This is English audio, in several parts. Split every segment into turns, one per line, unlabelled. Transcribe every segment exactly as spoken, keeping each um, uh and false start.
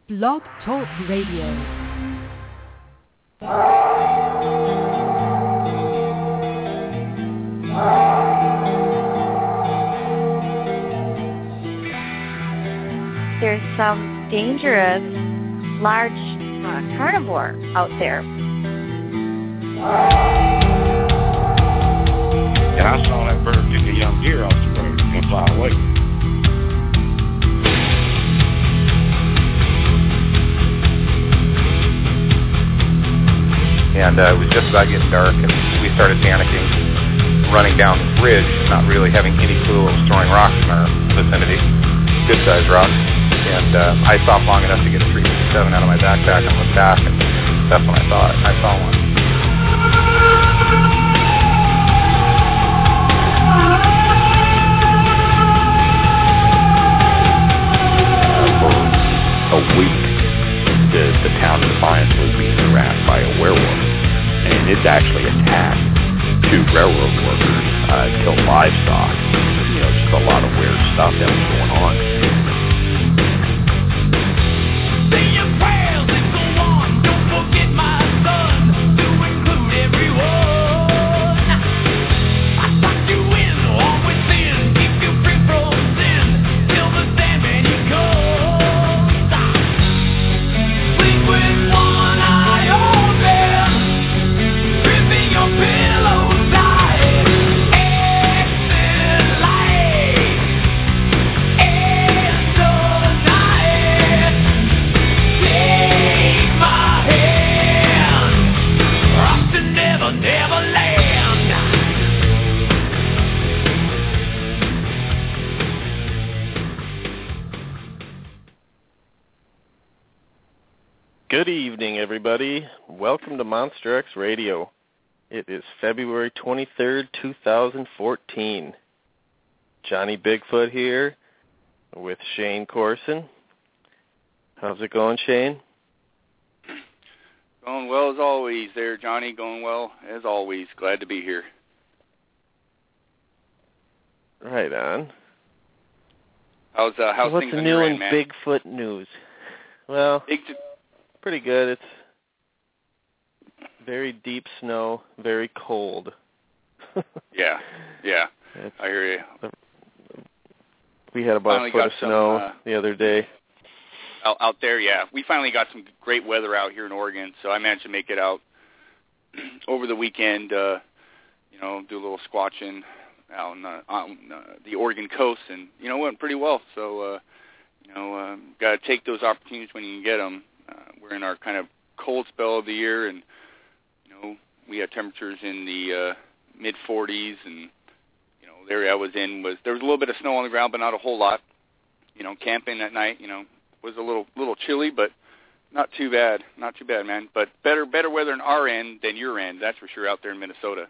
Blog Talk Radio.
There's some dangerous, large uh, carnivore out there.
And I saw that bird kick a young deer off the road and fly away.
And uh, it was just about getting dark, and we started panicking, running down this ridge, not really having any clue what was throwing rocks in our vicinity, good-sized rocks. And uh, I stopped long enough to get a three fifty-seven out of my backpack and looked back, and that's when I saw it. I saw one.
Uh, for a week, the, the town of Defiance was being harassed by a werewolf, and it's actually attacked two railroad workers, uh, killed livestock. You know, just a lot of weird stuff that was going on.
Good evening, everybody. Welcome to Monster X Radio. It is February twenty-third, two thousand fourteen. Johnny Bigfoot here with Shane Corson. How's it going, Shane?
Going well as always there, Johnny. Going well as always. Glad to be here.
Right on.
How's uh, how's
What's
things on
new
your
in
end, man?
Bigfoot news? Well,
Big t-
pretty good. It's very deep snow, very cold.
yeah, yeah.
It's,
I hear you.
We had about
Finally
a foot
got
of
some,
snow
uh,
the other day.
Out, out there, yeah. We finally got some great weather out here in Oregon, so I managed to make it out over the weekend. Uh, you know, do a little squatching out on, uh, on uh, the Oregon coast, and you know, went pretty well. So, uh, you know, uh, got to take those opportunities when you can get them. Uh, we're in our kind of cold spell of the year, and you know, we had temperatures in the uh, mid forties, and you know, the area I was in was there was a little bit of snow on the ground, but not a whole lot. You know, camping at night, you know, was a little little chilly, but not too bad, not too bad, man. But better better weather on our end than your end, that's for sure. Out there in Minnesota.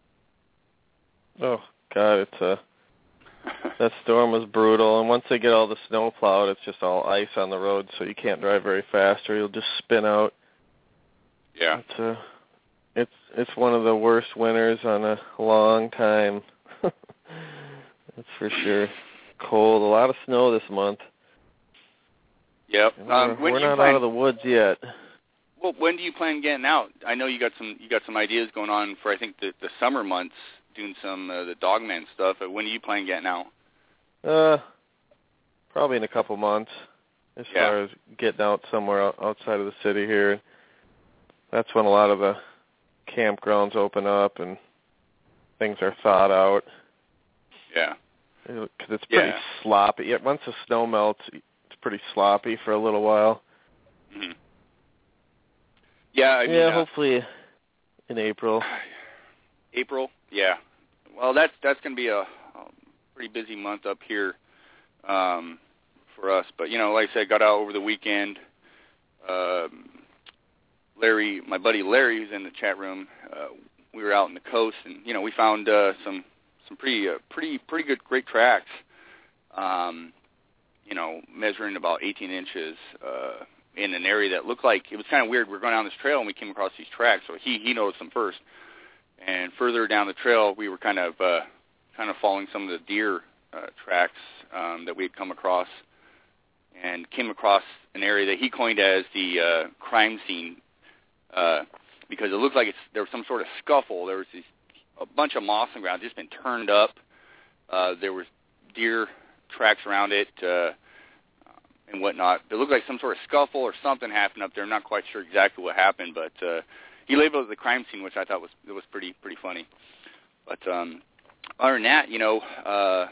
Oh God, it's a that storm was brutal, and once they get all the snow plowed, it's just all ice on the road, so you can't drive very fast, or you'll just spin out.
Yeah.
It's a, it's it's one of the worst winters on a long time. That's for sure. Cold, a lot of snow this month.
Yep.
We're,
Um, when
we're
do you
not
plan,
out of the woods yet.
Well, when do you plan getting out? I know you got some you got some ideas going on for I think the, the summer months, doing some uh, the Dogman stuff. When do you plan getting out?
Uh, probably in a couple months, as
Yeah.
far as getting out somewhere outside of the city here. That's when a lot of the campgrounds open up and things are thawed out.
Yeah.
Because it's pretty
Yeah.
sloppy. Yeah, once the snow melts, it's pretty sloppy for a little while.
Mm-hmm. Yeah, I mean,
yeah,
uh,
hopefully in April.
April, yeah. Well, that's that's going to be a, a pretty busy month up here um, for us. But you know, like I said, got out over the weekend. Um, Larry, my buddy Larry, who's in the chat room, uh, we were out on the coast, and you know, we found uh, some some pretty uh, pretty pretty good great tracks. Um, you know, measuring about eighteen inches. Uh, in an area that looked like, it was kind of weird. We were going down this trail and we came across these tracks, so he, he noticed them first. And further down the trail, we were kind of uh, kind of following some of the deer uh, tracks um, that we had come across. and came across an area that he coined as the uh, crime scene uh, because it looked like it's, there was some sort of scuffle. There was these, a bunch of moss on the ground just been turned up. Uh, there was deer tracks around it uh, and whatnot. It looked like some sort of scuffle or something happened up there. I'm not quite sure exactly what happened, but uh, he labeled it the crime scene, which I thought was it was pretty pretty funny. But um, other than that, you know, uh,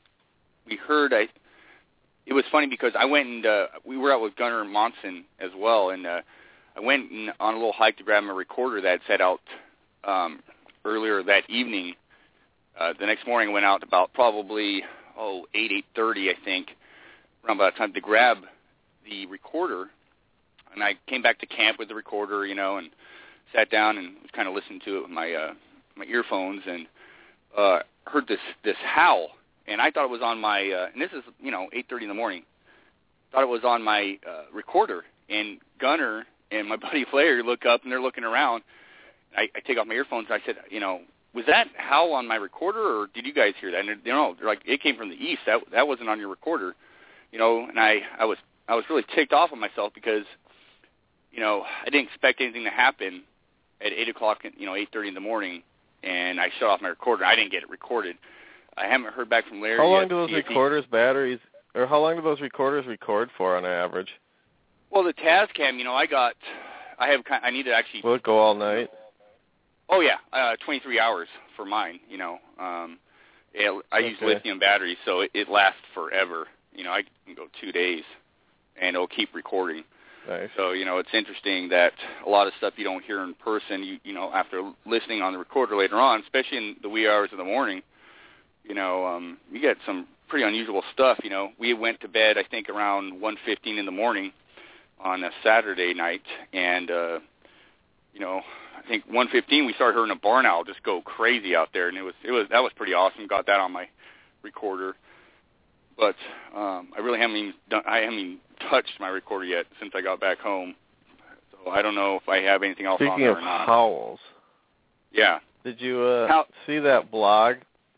we heard. I, it was funny because I went and uh, we were out with Gunnar Monson as well, and uh, I went and on a little hike to grab my recorder that had set out um, earlier that evening. Uh, the next morning, I went out about probably oh eight eight thirty, I think, around about the time to grab the recorder, and I came back to camp with the recorder, you know, and sat down and was kind of listening to it with my uh, my earphones, and uh, heard this this howl, and I thought it was on my uh, and this is you know eight thirty in the morning. Thought it was on my uh, recorder, and Gunnar and my buddy Flair look up and they're looking around. I, I take off my earphones and I said, you know, was that howl on my recorder or did you guys hear that? And you know, they're like, it came from the east. That that wasn't on your recorder, you know. And I I was I was really ticked off on myself because, you know, I didn't expect anything to happen at eight o'clock, you know, eight thirty in the morning, and I shut off my recorder. I didn't get it recorded. I haven't heard back from Larry
How long
yet.
do those recorders, batteries, or how long do those recorders record for on average?
Well, the Tascam, you know, I got, I have, I need to actually.
Will it go all night?
Oh yeah, uh, twenty-three hours for mine. You know, um, it, I
okay.
use lithium batteries, so it, it lasts forever. You know, I can go two days, and it'll keep recording.
Nice.
So, you know, it's interesting that a lot of stuff you don't hear in person, you you know, after listening on the recorder later on, especially in the wee hours of the morning, you know, um, you get some pretty unusual stuff. You know, we went to bed, I think, around one fifteen in the morning on a Saturday night, and, uh, you know, I think one fifteen we started hearing a barn owl just go crazy out there, and it was it was that was pretty awesome. Got that on my recorder, but um, I really haven't even done, I haven't even touched my recorder yet since I got back home, so I don't know if I have anything else
Speaking
on there
of
or not.
howls,
yeah,
did you uh,
How-
see that blog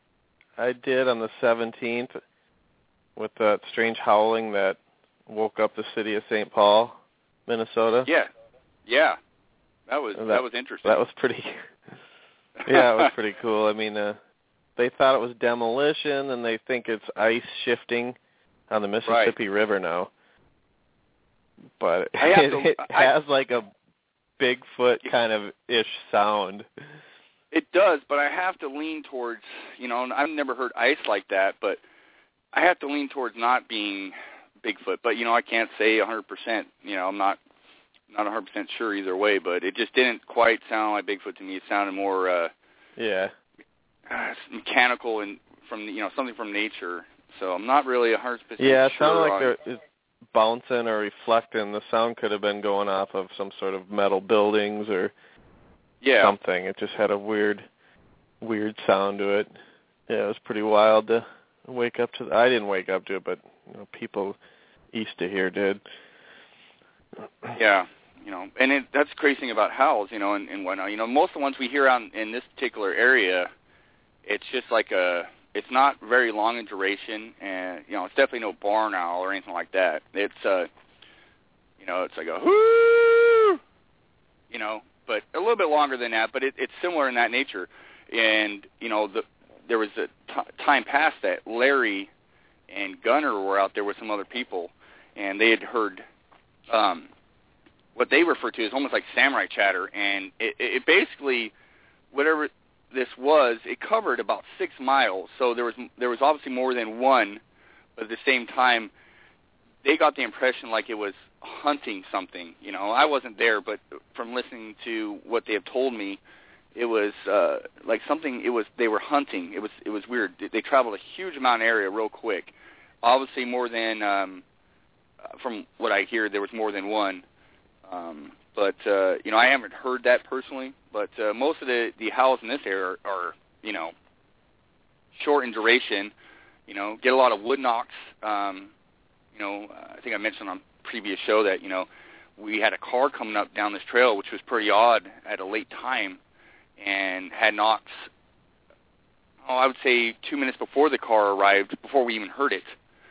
I did on the seventeenth with that strange howling that woke up the city of Saint Paul, Minnesota?
Yeah, yeah, that was
that,
that was interesting.
That was pretty. Yeah, it was pretty cool. I mean, uh, they thought it was demolition, and they think it's ice shifting on the Mississippi
right.
River now. But
I have
it,
to,
it
I,
has like a Bigfoot kind of ish sound.
It does, but I have to lean towards, you know, I've never heard ice like that, but I have to lean towards not being Bigfoot. But, you know, I can't say one hundred percent. You know, I'm not not one hundred percent sure either way, but it just didn't quite sound like Bigfoot to me. It sounded more uh,
yeah
uh, mechanical and from, you know, something from nature. So I'm not really one hundred percent
yeah, it
sure.
sounded like
on,
they're it's bouncing or reflecting. The sound could have been going off of some sort of metal buildings or
yeah.
something. It just had a weird, weird sound to it. Yeah, it was pretty wild to wake up to. I didn't wake up to it, but you know, people east of here did.
Yeah, you know, and it, that's the crazy thing about howls, you know, and, and whatnot. You know, most of the ones we hear out in this particular area, it's just like a, it's not very long in duration, and, you know, it's definitely no barn owl or anything like that. It's, uh, you know, it's like a whoo, you know, but a little bit longer than that, but it, it's similar in that nature. And, you know, the, there was a t- time past that Larry and Gunnar were out there with some other people, and they had heard um, what they refer to as almost like samurai chatter, and it, it basically, whatever this was, it covered about six miles, so there was there was obviously more than one, but at the same time, they got the impression like it was hunting something. You know, I wasn't there, but from listening to what they have told me, it was uh, like something. It was they were hunting. It was it was weird. They, they traveled a huge amount of area real quick. Obviously, more than um, from what I hear, there was more than one. Um, but uh, you know, I haven't heard that personally. But uh, most of the the howls in this area are, are you know short in duration. You know, get a lot of wood knocks. Um, you know, I think I mentioned on a previous show that you know we had a car coming up down this trail, which was pretty odd at a late time, and had knocks. Oh, I would say two minutes before the car arrived, before we even heard it.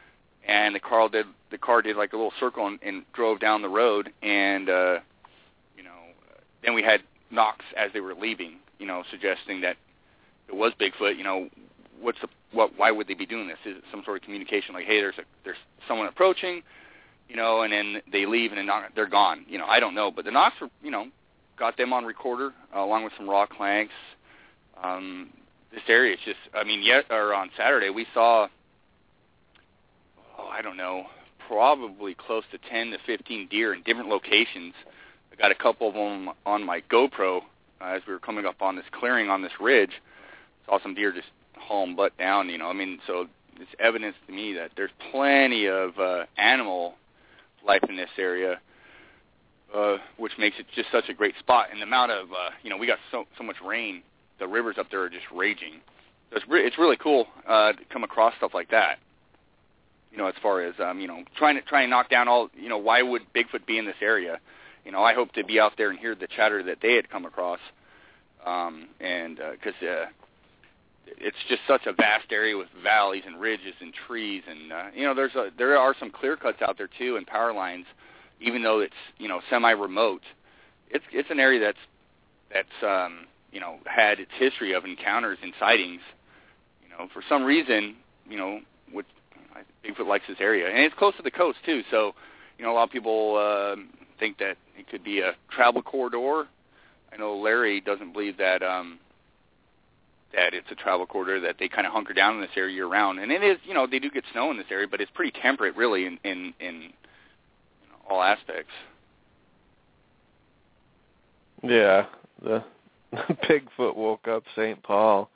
and the car did the car did like a little circle and, and drove down the road, and uh, you know, then we had knocks as they were leaving, you know, suggesting that it was Bigfoot. You know, what's the what? Why would they be doing this? Is it some sort of communication like, hey, there's a there's someone approaching, you know, and then they leave and then knock, they're gone. You know, I don't know, but the knocks were, you know, got them on recorder uh, along with some raw clanks. Um, this area is just, I mean, yet or on Saturday we saw, oh, I don't know, probably close to ten to fifteen deer in different locations. I got a couple of them on my GoPro uh, as we were coming up on this clearing on this ridge. Saw some deer just hauling butt down, you know. I mean, so it's evidence to me that there's plenty of uh, animal life in this area, uh, which makes it just such a great spot. And the amount of, uh, you know, we got so so much rain. The rivers up there are just raging. So it's, re- it's really cool uh, to come across stuff like that. You know, as far as um, you know, trying to trying to knock down all. You know, why would Bigfoot be in this area? You know, I hope to be out there and hear the chatter that they had come across, um, and because uh, uh, it's just such a vast area with valleys and ridges and trees, and uh, you know, there's a, there are some clear cuts out there too and power lines, even though it's, you know, semi-remote. It's it's an area that's that's um, you know, had its history of encounters and sightings. You know, for some reason, you know, what Bigfoot likes this area, and it's close to the coast too. So, you know, a lot of people uh, think that it could be a travel corridor. I know Larry doesn't believe that um, that it's a travel corridor, that they kind of hunker down in this area year round. And it is, you know, they do get snow in this area, but it's pretty temperate, really, in in, in you know, all aspects.
Yeah, the Bigfoot woke up Saint Paul.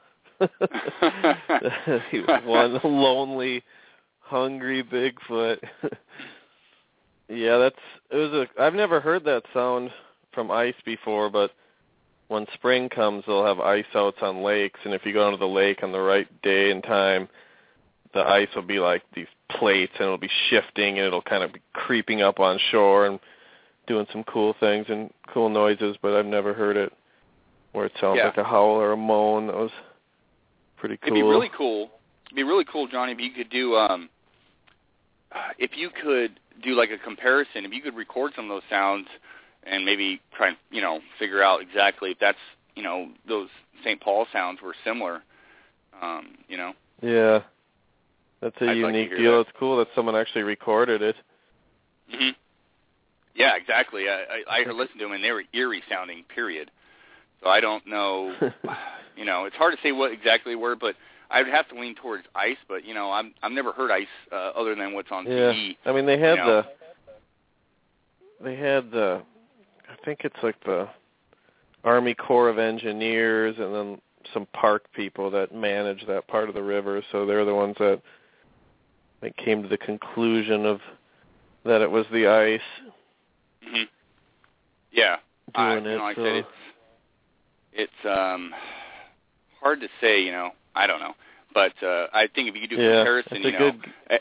He was one lonely, hungry Bigfoot. Yeah, that's it was a. I've never heard that sound from ice before, but when spring comes, they'll have ice outs on lakes, and if you go into the lake on the right day and time, the ice will be like these plates, and it'll be shifting, and it'll kind of be creeping up on shore and doing some cool things and cool noises. But I've never heard it where it sounds
yeah.
like a howl or a moan. That was pretty cool.
It'd be really cool. It'd be really cool, Johnny, if you could do, um, if you could do like a comparison, if you could record some of those sounds and maybe try and, you know, figure out exactly if that's, you know, those Saint Paul sounds were similar, um, you know.
Yeah. That's a
I'd
unique
like to
deal.
that.
It's cool that someone actually recorded it.
hmm Yeah, exactly. I, I, I listened to them, and they were eerie sounding, period. So I don't know, you know, it's hard to say what exactly were, but I would have to lean towards ice, but, you know, I'm, I've never heard ice uh, other than what's on
yeah.
T V.
I mean, they had
you know.
the, they had the, I think it's like the Army Corps of Engineers and then some park people that manage that part of the river, so they're the ones that, that came to the conclusion of that it was the ice.
Mm-hmm. Yeah.
Doing
I,
it,
you know, like
so.
I said, it's, it's um, hard to say, you know. I don't know. But uh, I think if you could do
yeah,
comparison,
it's a
you know.
Good...
Uh,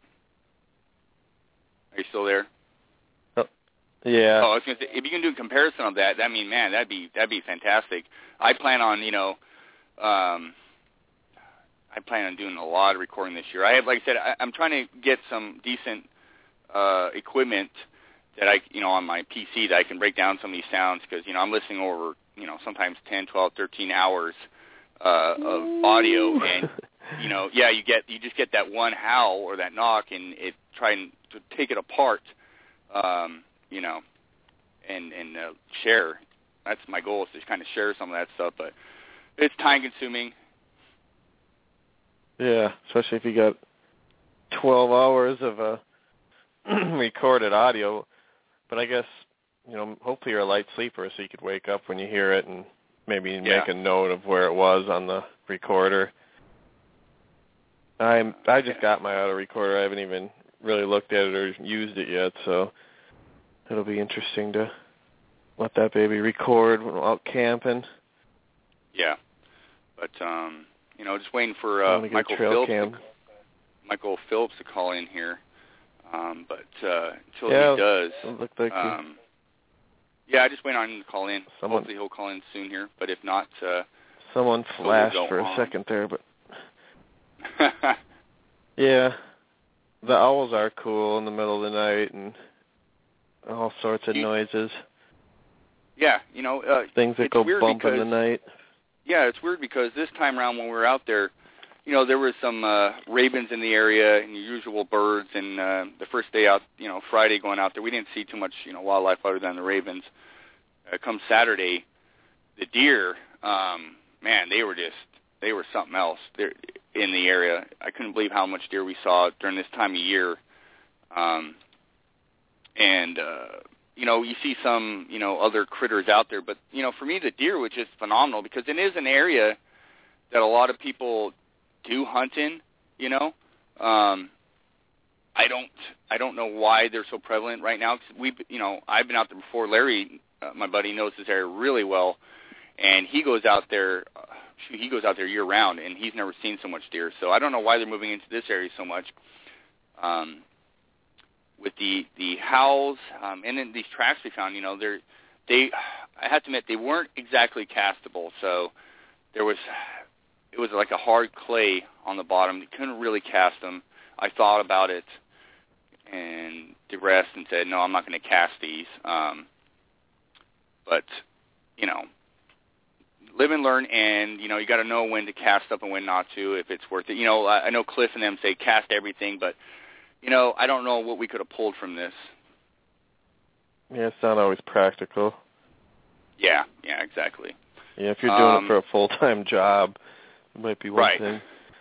are you still there?
Oh, yeah.
Oh, I was going to say, if you can do a comparison of that, I mean, man, that'd be that'd be fantastic. I plan on, you know, um, I plan on doing a lot of recording this year. I have, like I said, I, I'm trying to get some decent uh, equipment that I, you know, on my P C that I can break down some of these sounds because, you know, I'm listening over, you know, sometimes ten, twelve, thirteen hours uh, of audio, and you know, yeah, you get you just get that one howl or that knock, and it trying to take it apart, um, you know, and and uh, share. That's my goal, is to kind of share some of that stuff, but it's time consuming.
Yeah, especially if you got twelve hours of uh, recorded audio. But I guess, you know, hopefully you're a light sleeper, so you could wake up when you hear it and maybe
yeah.
make a note of where it was on the recorder. I'm I just got my auto recorder. I haven't even really looked at it or used it yet, so it'll be interesting to let that baby record when I'm out camping.
Yeah, but um, you know, just waiting for uh, Michael Phillips. To, Michael Phillips to call in here, um, but uh, until
yeah,
he does,
it looked like
um, yeah, I just wait on him to call in.
Someone,
Hopefully he'll call in soon here, but if not, uh,
someone flashed
we'll
for
on.
a second there, but yeah, the owls are cool in the middle of the night and all sorts of noises.
Yeah, you know, uh,
things that
it's
go
weird
bump
because,
in the night.
Yeah, it's weird because this time around when we were out there, you know, there was some uh, ravens in the area and usual birds. And uh, the first day out, you know, Friday going out there, we didn't see too much, you know, wildlife other than the ravens. Uh, come Saturday, the deer, um, man, they were just, they were something else. They're in the area. I couldn't believe how much deer we saw during this time of year. Um, and, uh, you know, you see some, you know, other critters out there. But, you know, for me, the deer was just phenomenal because it is an area that a lot of people do hunt in, you know. Um, I don't I don't know why they're so prevalent right now. Cause we, you know, I've been out there before. Larry, uh, my buddy, knows this area really well. And he goes out there, uh, shoot, he goes out there year-round, and he's never seen so much deer. So I don't know why they're moving into this area so much. Um, with the, the howls, um, and then these tracks we found, you know, they're, they, I have to admit, they weren't exactly castable. So there was, it was like a hard clay on the bottom. You couldn't really cast them. I thought about it and digressed and said, no, I'm not going to cast these. Um, but, you know, live and learn, and, you know, you got to know when to cast up and when not to, if it's worth it. You know, I, I know Cliff and them say cast everything, but, you know, I don't know what we could have pulled from this.
Yeah, it's not always practical.
Yeah, yeah, exactly.
Yeah, if you're doing
um,
it for a full-time job, it might be one
right.
thing.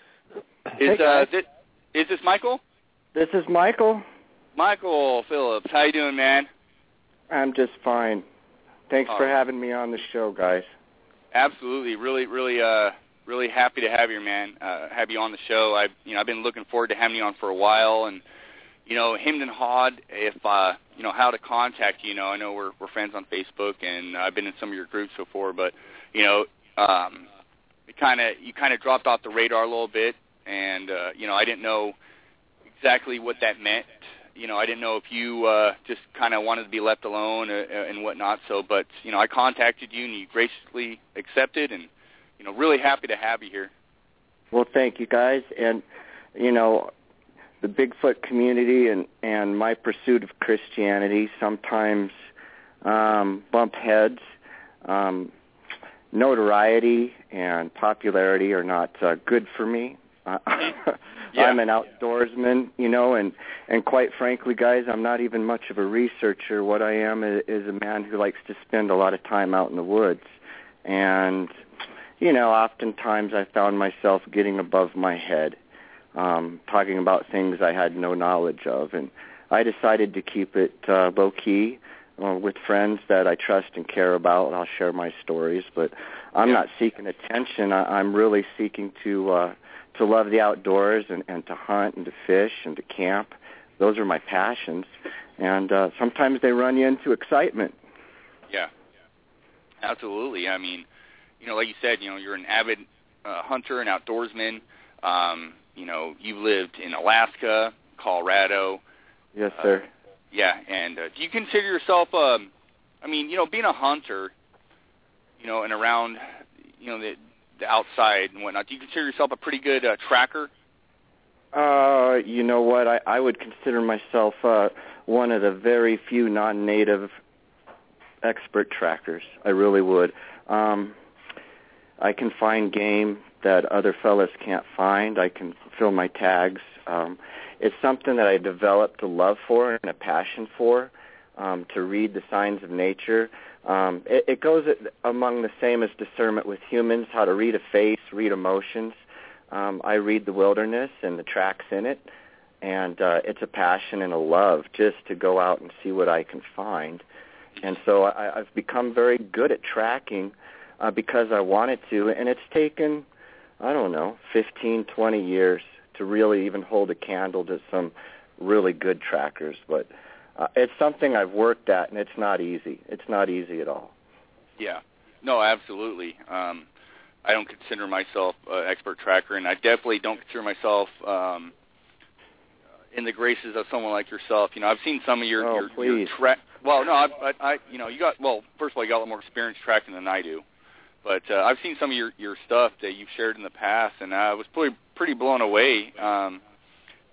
Is,
hey
uh, this, is this Michael?
This is Michael.
Michael Phillips, how you doing, man?
I'm just fine. Thanks
All
for
right.
having me on the show, guys.
Absolutely, really, really, uh, really happy to have you, man. Uh, have you on the show. I've, you know, I've been looking forward to having you on for a while, and you know, Hemden Hod. If uh, you know how to contact you, you know, I know we're we're friends on Facebook, and I've been in some of your groups before, but you know, um, it kind of you kind of dropped off the radar a little bit, and uh, you know, I didn't know exactly what that meant. You know, I didn't know if you uh, just kind of wanted to be left alone uh, and whatnot. So, but you know, I contacted you, and you graciously accepted, and you know, really happy to have you here.
Well, thank you, guys. And you know, the Bigfoot community and and my pursuit of Christianity sometimes um, bump heads. Um, notoriety and popularity are not uh, good for me. Uh,
yeah.
I'm an outdoorsman, you know, and, and quite frankly, guys, I'm not even much of a researcher. What I am is, is a man who likes to spend a lot of time out in the woods. And, you know, oftentimes I found myself getting above my head, um, talking about things I had no knowledge of. And I decided to keep it uh, low-key uh, with friends that I trust and care about. I'll share my stories, but I'm
yeah.
not seeking attention. I, I'm really seeking to... Uh, to love the outdoors and, and to hunt and to fish and to camp. Those are my passions. And uh, sometimes they run you into excitement.
Yeah, absolutely. I mean, you know, like you said, you know, you're an avid uh, hunter and outdoorsman. Um, you know, you've lived in Alaska, Colorado.
Yes, sir.
Uh, yeah, and uh, do you consider yourself, um, I mean, you know, being a hunter, you know, and around, you know, the the outside and whatnot, do you consider yourself a pretty good uh, tracker?
Uh, you know what? I, I would consider myself uh, one of the very few non-native expert trackers. I really would. Um, I can find game that other fellas can't find. I can fill my tags. Um, it's something that I developed a love for and a passion for, um, to read the signs of nature. Um, it, it goes among the same as discernment with humans, how to read a face, read emotions. Um, I read the wilderness and the tracks in it, and uh, it's a passion and a love just to go out and see what I can find. And so I, I've become very good at tracking uh, because I wanted to, and it's taken, I don't know, fifteen, twenty years to really even hold a candle to some really good trackers, but Uh, it's something I've worked at, and it's not easy. It's not easy at all.
Yeah. No, absolutely. Um, I don't consider myself an expert tracker, and I definitely don't consider myself um, in the graces of someone like yourself. You know, I've seen some of your
oh,
your,
please.
your track. Well, no, I, I, I, you know, you got well. First of all, you got a lot more experience tracking than I do, but uh, I've seen some of your your stuff that you've shared in the past, and I was pretty pretty blown away. Um,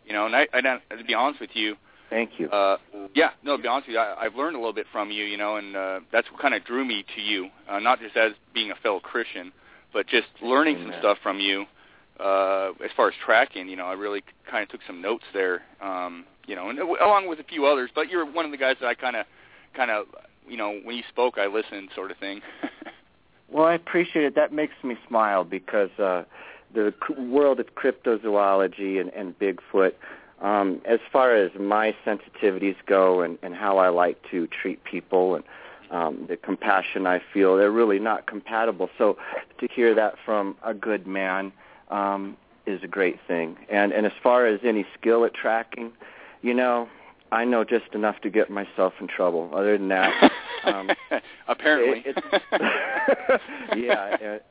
You know, and I, I don't, to be honest with you,
thank you.
Uh, yeah, no, to be honest with you, I, I've learned a little bit from you, you know, and uh, that's what kind of drew me to you, uh, not just as being a fellow Christian, but just learning Amen. some stuff from you uh, as far as tracking. You know, I really kind of took some notes there, um, you know, and along with a few others. But you're one of the guys that I kind of, kind of, you know, when you spoke, I listened, sort of thing.
Well, I appreciate it. That makes me smile because uh, the c- world of cryptozoology and, and Bigfoot, um, as far as my sensitivities go and, and how I like to treat people and um, the compassion I feel, they're really not compatible. So to hear that from a good man um, is a great thing. And, and as far as any skill at tracking, you know, I know just enough to get myself in trouble. Other than that, um,
apparently,
it, it's, yeah. It,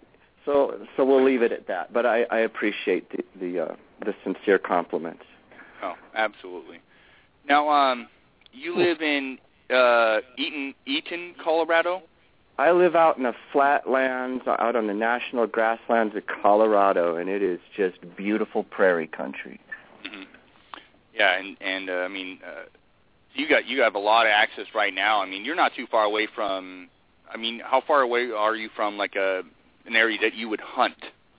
so, so we'll leave it at that. But I, I appreciate the the, uh, the sincere compliments.
Oh, absolutely. Now, um, you live in uh, Eaton, Eaton, Colorado.
I live out in the flatlands, out on the national grasslands of Colorado, and it is just beautiful prairie country.
Mm-hmm. Yeah, and and uh, I mean, uh, you got you have a lot of access right now. I mean, you're not too far away from. I mean, how far away are you from like a an area that you would hunt?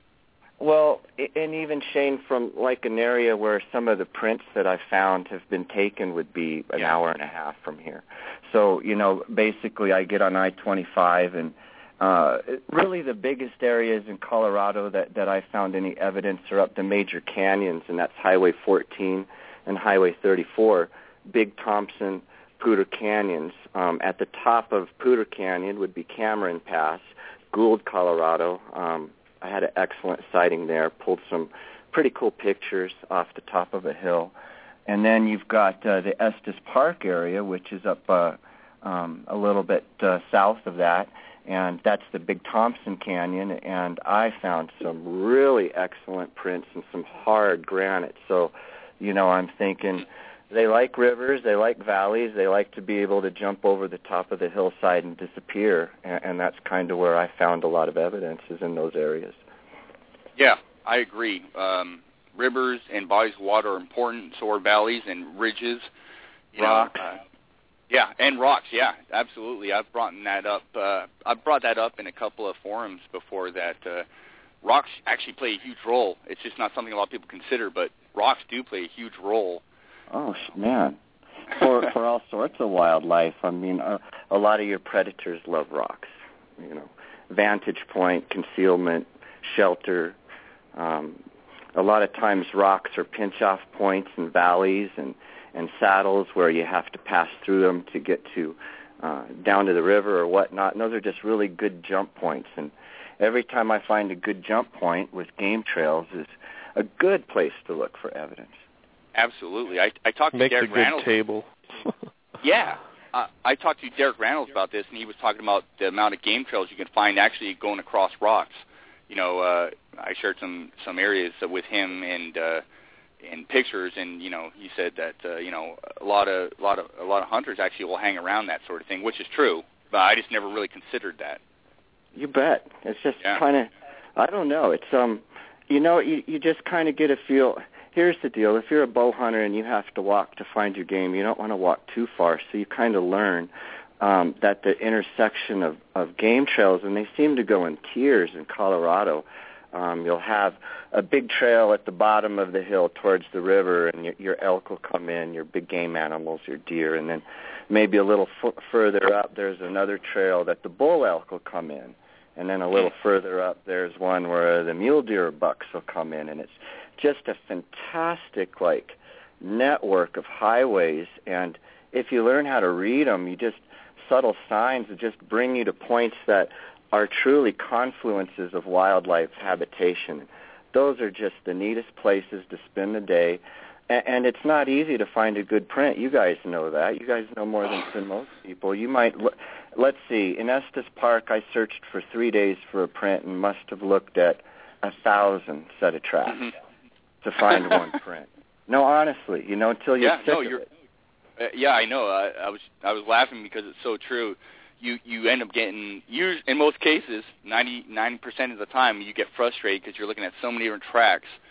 Well, and even Shane, from like an area where some of the prints that I found have been taken would be an
yeah.
hour and a half from here. So, you know, basically I get on I twenty-five, and uh, really the biggest areas in Colorado that, that I found any evidence are up the major canyons, and that's Highway fourteen and Highway thirty-four, Big Thompson, Poudre Canyons. Um, at the top of Poudre Canyon would be Cameron Pass, Gould, Colorado. Um, I had an excellent sighting there, pulled some pretty cool pictures off the top of a hill. And then you've got uh, the Estes Park area, which is up uh, um, a little bit uh, south of that, and that's the Big Thompson Canyon, and I found some really excellent prints and some hard granite. So, you know, I'm thinking they like rivers, they like valleys, they like to be able to jump over the top of the hillside and disappear, and, and that's kind of where I found a lot of evidence, is in those areas.
Yeah, I agree. Um, rivers and bodies of water are important, so are valleys and ridges. You
rocks.
Know, uh, yeah, and rocks, yeah, absolutely. I've brought that up. Uh, I've brought that up in a couple of forums before that uh, rocks actually play a huge role. It's just not something a lot of people consider, but rocks do play a huge role.
Oh, man. For for all sorts of wildlife. I mean, a, a lot of your predators love rocks. You know, vantage point, concealment, shelter. Um, a lot of times rocks are pinch-off points and valleys and, and saddles where you have to pass through them to get to uh, down to the river or whatnot. And those are just really good jump points. And every time I find a good jump point with game trails is a good place to look for evidence.
Absolutely. I, I talked to
Makes
Derek
a good
Reynolds.
table.
Yeah. Uh, I talked to Derek Reynolds about this, and he was talking about the amount of game trails you can find actually going across rocks. You know, uh, I shared some, some areas with him and uh, and pictures, and you know, he said that uh, you know a lot of a lot of a lot of hunters actually will hang around that sort of thing, which is true. But I just never really considered that.
You bet. It's just
yeah.
kind of, I don't know. It's um, you know, you you just kind of get a feel. Here's the deal. If you're a bow hunter and you have to walk to find your game, you don't want to walk too far. So you kind of learn um, that the intersection of, of game trails, and they seem to go in tiers in Colorado. Um, you'll have a big trail at the bottom of the hill towards the river, and your, your elk will come in, your big game animals, your deer. And then maybe a little f- further up, there's another trail that the bull elk will come in. And then a little further up, there's one where the mule deer bucks will come in. And it's just a fantastic, like, network of highways, and if you learn how to read them, you just, subtle signs that just bring you to points that are truly confluences of wildlife habitation. Those are just the neatest places to spend the day, and, and it's not easy to find a good print. You guys know that. You guys know more than, than most people. You might, look, let's see, in Estes Park, I searched for three days for a print and must have looked at a thousand set of tracks. Mm-hmm. to find one print. No, honestly, you know, until you're
yeah,
sick
no,
of
you're,
it.
Uh, yeah, I know. I, I was I was laughing because it's so true. You you end up getting, you, in most cases, ninety-nine percent of the time, you get frustrated because you're looking at so many different tracks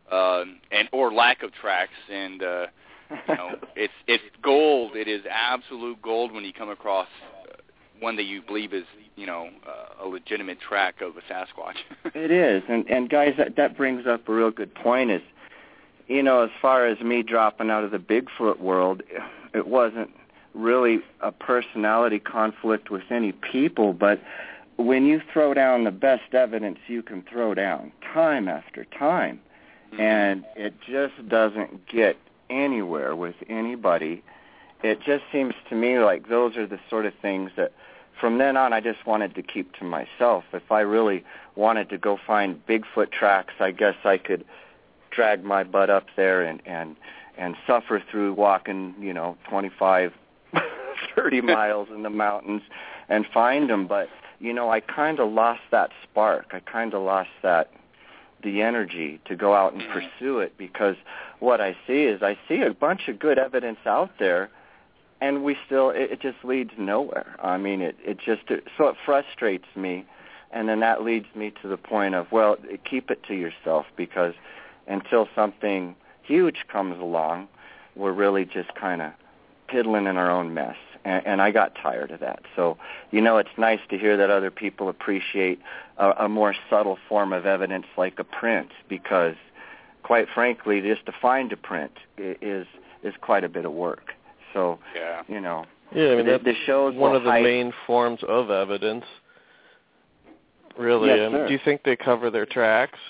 uh, and or lack of tracks, and uh, you know, it's it's gold. It is absolute gold when you come across uh, one that you believe is, you know, uh, a legitimate track of a Sasquatch.
It is, and and guys, that that brings up a real good point. Is, you know, as far as me dropping out of the Bigfoot world, it wasn't really a personality conflict with any people, but when you throw down the best evidence you can throw down, time after time, mm-hmm. and it just doesn't get anywhere with anybody, it just seems to me like those are the sort of things that from then on I just wanted to keep to myself. If I really wanted to go find Bigfoot tracks, I guess I could drag my butt up there and, and, and suffer through walking, you know, twenty-five, thirty miles in the mountains and find them. But, you know, I kind of lost that spark. I kind of lost that, the energy to go out and pursue it, because what I see is I see a bunch of good evidence out there, and we still, it, it just leads nowhere. I mean, it, it just, it, so it frustrates me, and then that leads me to the point of, well, keep it to yourself, because until something huge comes along, we're really just kind of piddling in our own mess. And, and I got tired of that. So, you know, it's nice to hear that other people appreciate a, a more subtle form of evidence like a print, because, quite frankly, just to find a print is is quite a bit of work. So,
yeah.
you know,
yeah, I mean,
the,
that's
the shows
one of the
hide...
main forms of evidence, really.
Yes,
um,
sir.
Do you think they cover their tracks?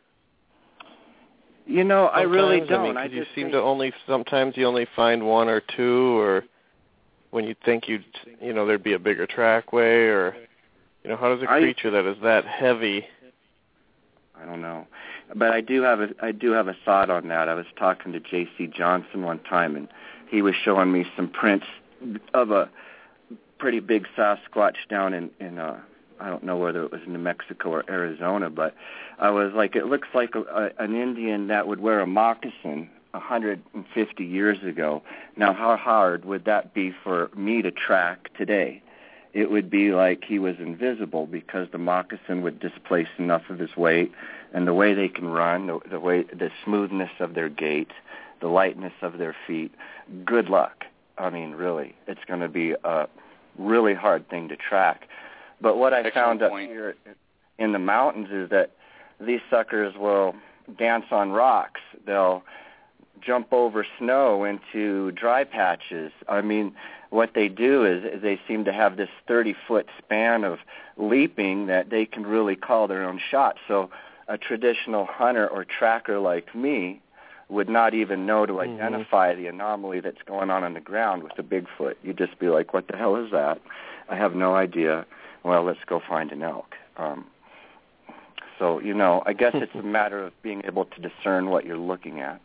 You know,
Sometimes,
I really don't.
I mean, 'cause
I
you
just
seem
think...
to only, sometimes you only find one or two, or when you think you'd, you know, there'd be a bigger trackway, or, you know, how does a creature I, that is that heavy?
I don't know, but I do have a, I do have a thought on that. I was talking to J C Johnson one time, and he was showing me some prints of a pretty big Sasquatch down in, in uh, I don't know whether it was New Mexico or Arizona, but I was like, it looks like a, a, an Indian that would wear a moccasin one hundred fifty years ago. Now, how hard would that be for me to track today? It would be like he was invisible, because the moccasin would displace enough of his weight, and the way they can run, the, the way, the smoothness of their gait, the lightness of their feet. Good luck. I mean, really, it's going to be a really hard thing to track. But what I
Excellent
found up
point.
here in the mountains is that these suckers will dance on rocks. They'll jump over snow into dry patches. I mean, what they do is they seem to have this thirty-foot span of leaping that they can really call their own shot. So a traditional hunter or tracker like me would not even know to mm-hmm. identify the anomaly that's going on on the ground with the Bigfoot. You'd just be like, what the hell is that? I have no idea. Well, let's go find an elk. Um, so, you know, I guess it's a matter of being able to discern what you're looking at.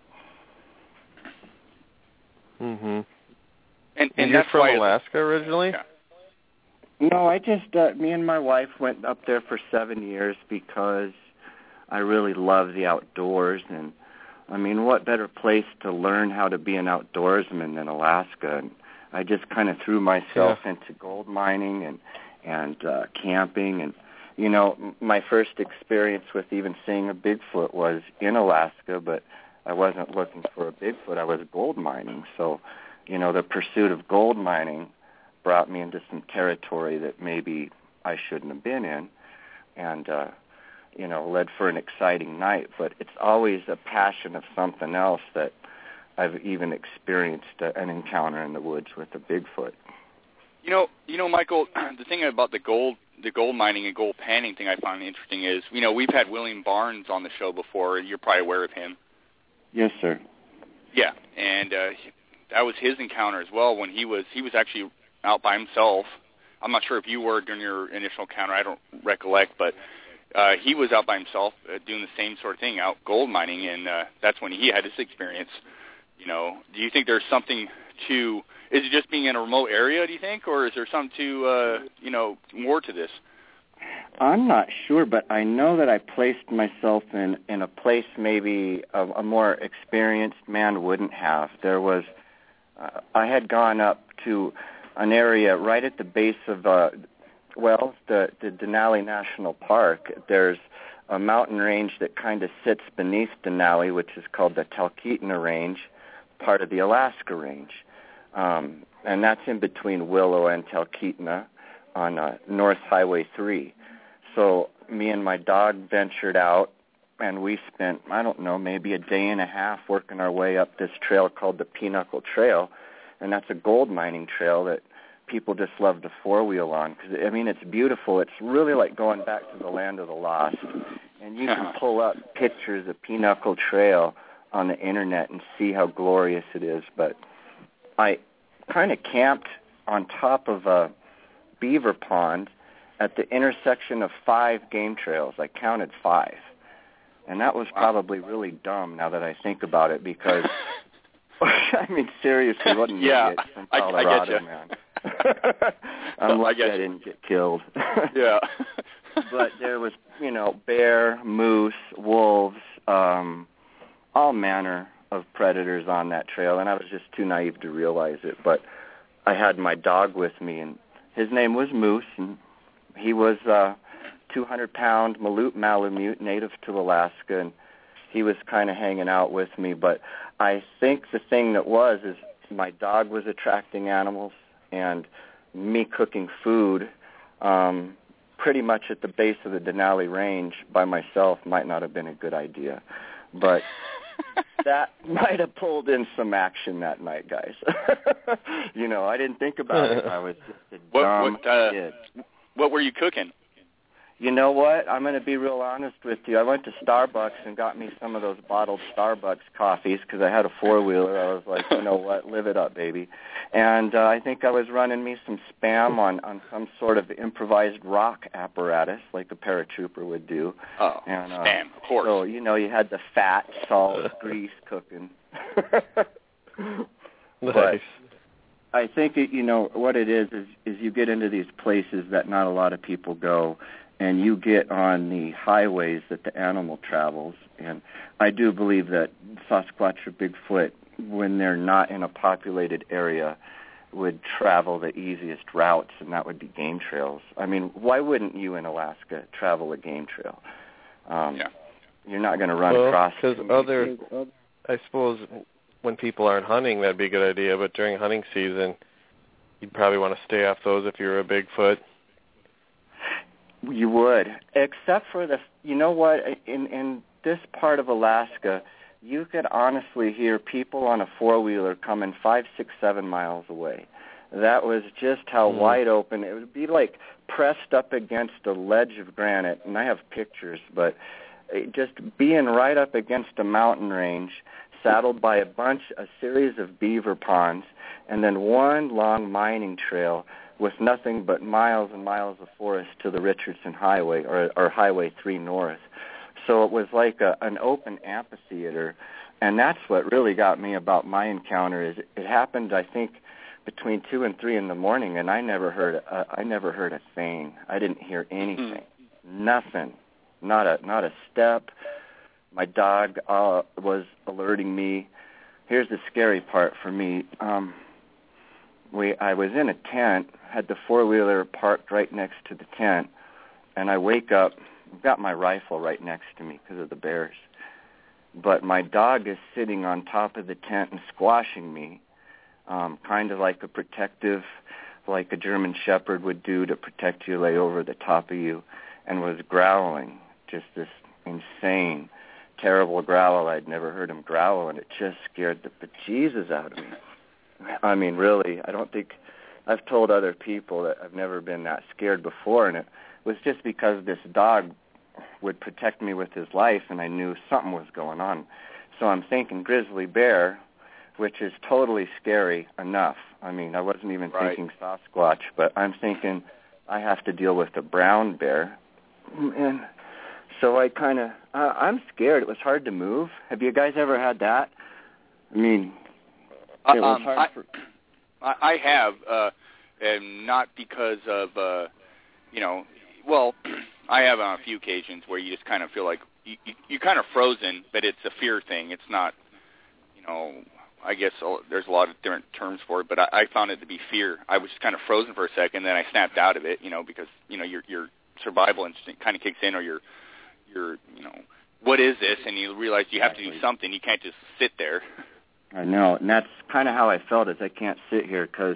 Mm-hmm.
And,
and,
and
you're
that's
from
why
Alaska originally?
Yeah. No, I just, uh, me and my wife went up there for seven years because I really love the outdoors. And, I mean, what better place to learn how to be an outdoorsman than Alaska? And I just kind of threw myself yeah. into gold mining and, and uh, camping. And, you know, my first experience with even seeing a Bigfoot was in Alaska, but I wasn't looking for a Bigfoot. I was gold mining. So, you know, the pursuit of gold mining brought me into some territory that maybe I shouldn't have been in, and, uh, you know, led for an exciting night. But it's always a passion of something else that I've even experienced uh, an encounter in the woods with a Bigfoot.
You know, you know, Michael, the thing about the gold, the gold mining and gold panning thing I find interesting is, you know, we've had William Barnes on the show before. You're probably aware of him.
Yes, sir.
Yeah, and uh, that was his encounter as well when he was he was actually out by himself. I'm not sure if you were during your initial encounter. I don't recollect, but uh, he was out by himself uh, doing the same sort of thing, out gold mining, and uh, that's when he had his experience. You know, do you think there's something to? Is it just being in a remote area? Do you think, or is there something to uh, you know more to this?
I'm not sure, but I know that I placed myself in, in a place maybe a, a more experienced man wouldn't have. There was, uh, I had gone up to an area right at the base of, uh, well, the, the Denali National Park. There's a mountain range that kind of sits beneath Denali, which is called the Talkeetna Range, part of the Alaska Range. Um, and that's in between Willow and Talkeetna on uh, North Highway three. So me and my dog ventured out, and we spent, I don't know, maybe a day and a half working our way up this trail called the Pinnacle Trail, and that's a gold mining trail that people just love to four-wheel on. Cause, I mean, it's beautiful. It's really like going back to the land of the lost. And you can pull up pictures of Pinnacle Trail on the Internet and see how glorious it is. But I kind of camped on top of a beaver pond at the intersection of five game trails. I counted five. And that was probably really dumb now that I think about it because, I mean, seriously, what an
yeah,
idiot from
I,
Colorado,
I get you.
man. I'm lucky I, I didn't get killed.
Yeah.
But there was, you know, bear, moose, wolves, um, all manner of predators on that trail, and I was just too naive to realize it. But I had my dog with me, and his name was Moose, and he was a two hundred pound Maloot Malamute, native to Alaska, and he was kind of hanging out with me. But I think the thing that was is my dog was attracting animals, and me cooking food um, pretty much at the base of the Denali Range by myself might not have been a good idea. But that might have pulled in some action that night, guys. You know, I didn't think about it. I was just a
what,
dumb
what, uh,
kid.
What were you cooking?
You know what? I'm going to be real honest with you. I went to Starbucks and got me some of those bottled Starbucks coffees because I had a four-wheeler. I was like, you know what? Live it up, baby. And uh, I think I was running me some Spam on, on some sort of improvised rock apparatus like a paratrooper would do.
Oh,
and, uh,
Spam, of course.
So, you know, you had the fat, salt, grease cooking.
Nice.
But I think, it, you know, what it is, is is you get into these places that not a lot of people go, and you get on the highways that the animal travels. And I do believe that Sasquatch or Bigfoot, when they're not in a populated area, would travel the easiest routes, and that would be game trails. I mean, why wouldn't you in Alaska travel a game trail? Um,
yeah.
You're not going to run
well,
across...
because other, I suppose when people aren't hunting, that'd be a good idea, but during hunting season, you'd probably want to stay off those if you're a Bigfoot.
You would, except for the, you know what, in in this part of Alaska, you could honestly hear people on a four-wheeler coming five, six, seven miles away. That was just how mm. wide open. It would be like pressed up against a ledge of granite, and I have pictures, but just being right up against a mountain range, saddled by a bunch, a series of beaver ponds, and then one long mining trail with nothing but miles and miles of forest to the Richardson Highway, or, or Highway three North. So it was like a, an open amphitheater, and that's what really got me about my encounter. Is it happened, I think, between two and three in the morning, and I never heard a, I never heard a thing. I didn't hear anything, mm-hmm. nothing, not a not a step. My dog uh, was alerting me. Here's the scary part for me. Um, we I was in a tent, had the four-wheeler parked right next to the tent, and I wake up, I've got my rifle right next to me because of the bears. But my dog is sitting on top of the tent and squashing me, um, kind of like a protective, like a German Shepherd would do to protect you, lay over the top of you, and was growling, just this insane, terrible growl. I'd never heard him growl, and it just scared the bejesus out of me. I mean, really, I don't think, I've told other people that I've never been that scared before, and it was just because this dog would protect me with his life, and I knew something was going on. So I'm thinking grizzly bear, which is totally scary enough. I mean, I wasn't even
right.
thinking Sasquatch, but I'm thinking I have to deal with a brown bear. And so I kind of, uh, I'm scared. It was hard to move. Have you guys ever had that? I mean, it was
um,
hard
I,
for...
I have, uh, and not because of, uh, you know, well, I have on a few occasions where you just kind of feel like you, you, you're kind of frozen, but it's a fear thing. It's not, you know, I guess there's a lot of different terms for it, but I, I found it to be fear. I was just kind of frozen for a second, then I snapped out of it, you know, because, you know, your your survival instinct kind of kicks in, or your you're, you know, what is this? And you realize you have to do something. You can't just sit there.
I know, and that's kind of how I felt. Is I can't sit here because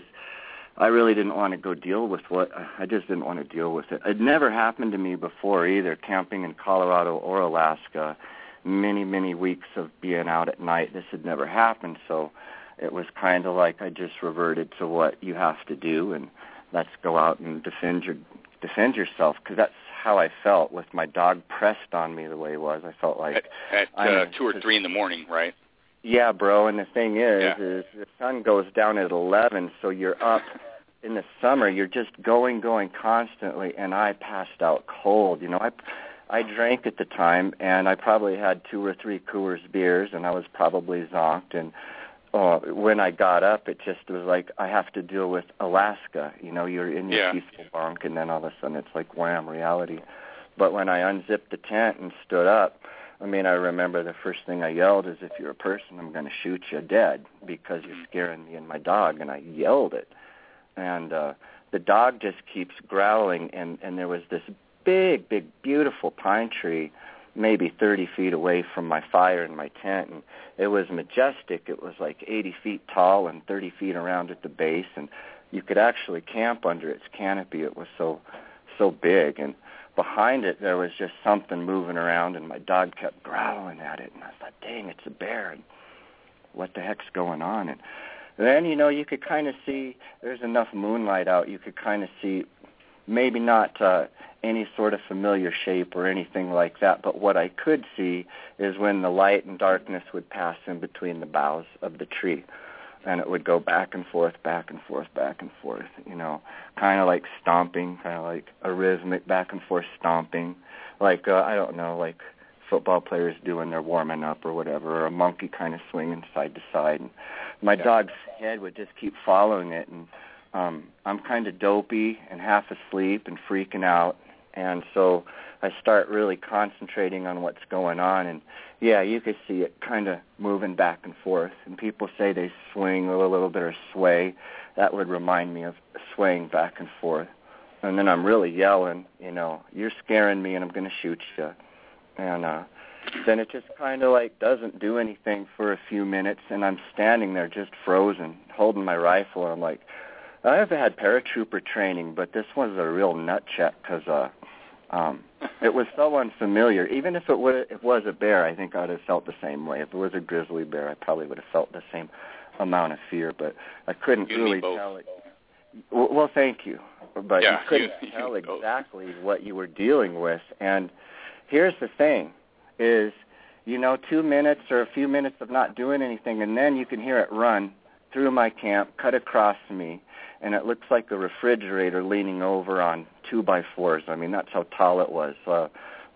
I really didn't want to go deal with what I just didn't want to deal with it. It never happened to me before either, camping in Colorado or Alaska. Many, many weeks of being out at night, this had never happened. So it was kind of like I just reverted to what you have to do, and let's go out and defend your defend yourself, because that's how I felt with my dog pressed on me the way he was. I felt like
at, at uh, two or three in the morning, right?
Yeah, bro. And the thing is,
yeah.
is the sun goes down at eleven, so you're up in the summer. You're just going, going constantly, and I passed out cold. You know, I I drank at the time, and I probably had two or three Coors beers, and I was probably zonked. And uh, when I got up, it just was like I have to deal with Alaska. You know, you're in your
yeah.
peaceful bunk, and then all of a sudden it's like wham, reality. But when I unzipped the tent and stood up, I mean, I remember the first thing I yelled is, if you're a person, I'm going to shoot you dead because you're scaring me and my dog, and I yelled it. And uh, the dog just keeps growling, and, and there was this big, big, beautiful pine tree maybe thirty feet away from my fire in my tent, and it was majestic. It was like eighty feet tall and thirty feet around at the base, and you could actually camp under its canopy. It was so, so big, and behind it there was just something moving around, and my dog kept growling at it, and I thought, dang, it's a bear, and what the heck's going on? And then, you know, you could kind of see, there's enough moonlight out, you could kind of see maybe not uh, any sort of familiar shape or anything like that, but what I could see is when the light and darkness would pass in between the boughs of the tree, and it would go back and forth, back and forth, back and forth, you know, kind of like stomping, kind of like a rhythmic back and forth stomping, like, uh, I don't know, like football players do when they're warming up or whatever, or a monkey kind of swinging side to side. And my
yeah.
dog's head would just keep following it, and um, I'm kind of dopey and half asleep and freaking out, and so I start really concentrating on what's going on, and yeah, you could see it kind of moving back and forth, and people say they swing a little bit or sway. That would remind me of swaying back and forth. And then I'm really yelling, you know, you're scaring me and I'm going to shoot you. And uh, then it just kind of like doesn't do anything for a few minutes, and I'm standing there just frozen, holding my rifle, and I'm like, I've had paratrooper training, but this was a real nut check because uh, um, it was so unfamiliar. Even if it, would, it was a bear, I think I would have felt the same way. If it was a grizzly bear, I probably would have felt the same amount of fear, but I couldn't
you
really tell it. Well, well, thank you. But
yeah,
you couldn't
you,
tell
you
exactly what you were dealing with. And here's the thing, is, you know, two minutes or a few minutes of not doing anything, and then you can hear it run through my camp, cut across me, and it looks like a refrigerator leaning over on two by fours. I mean, that's how tall it was, uh,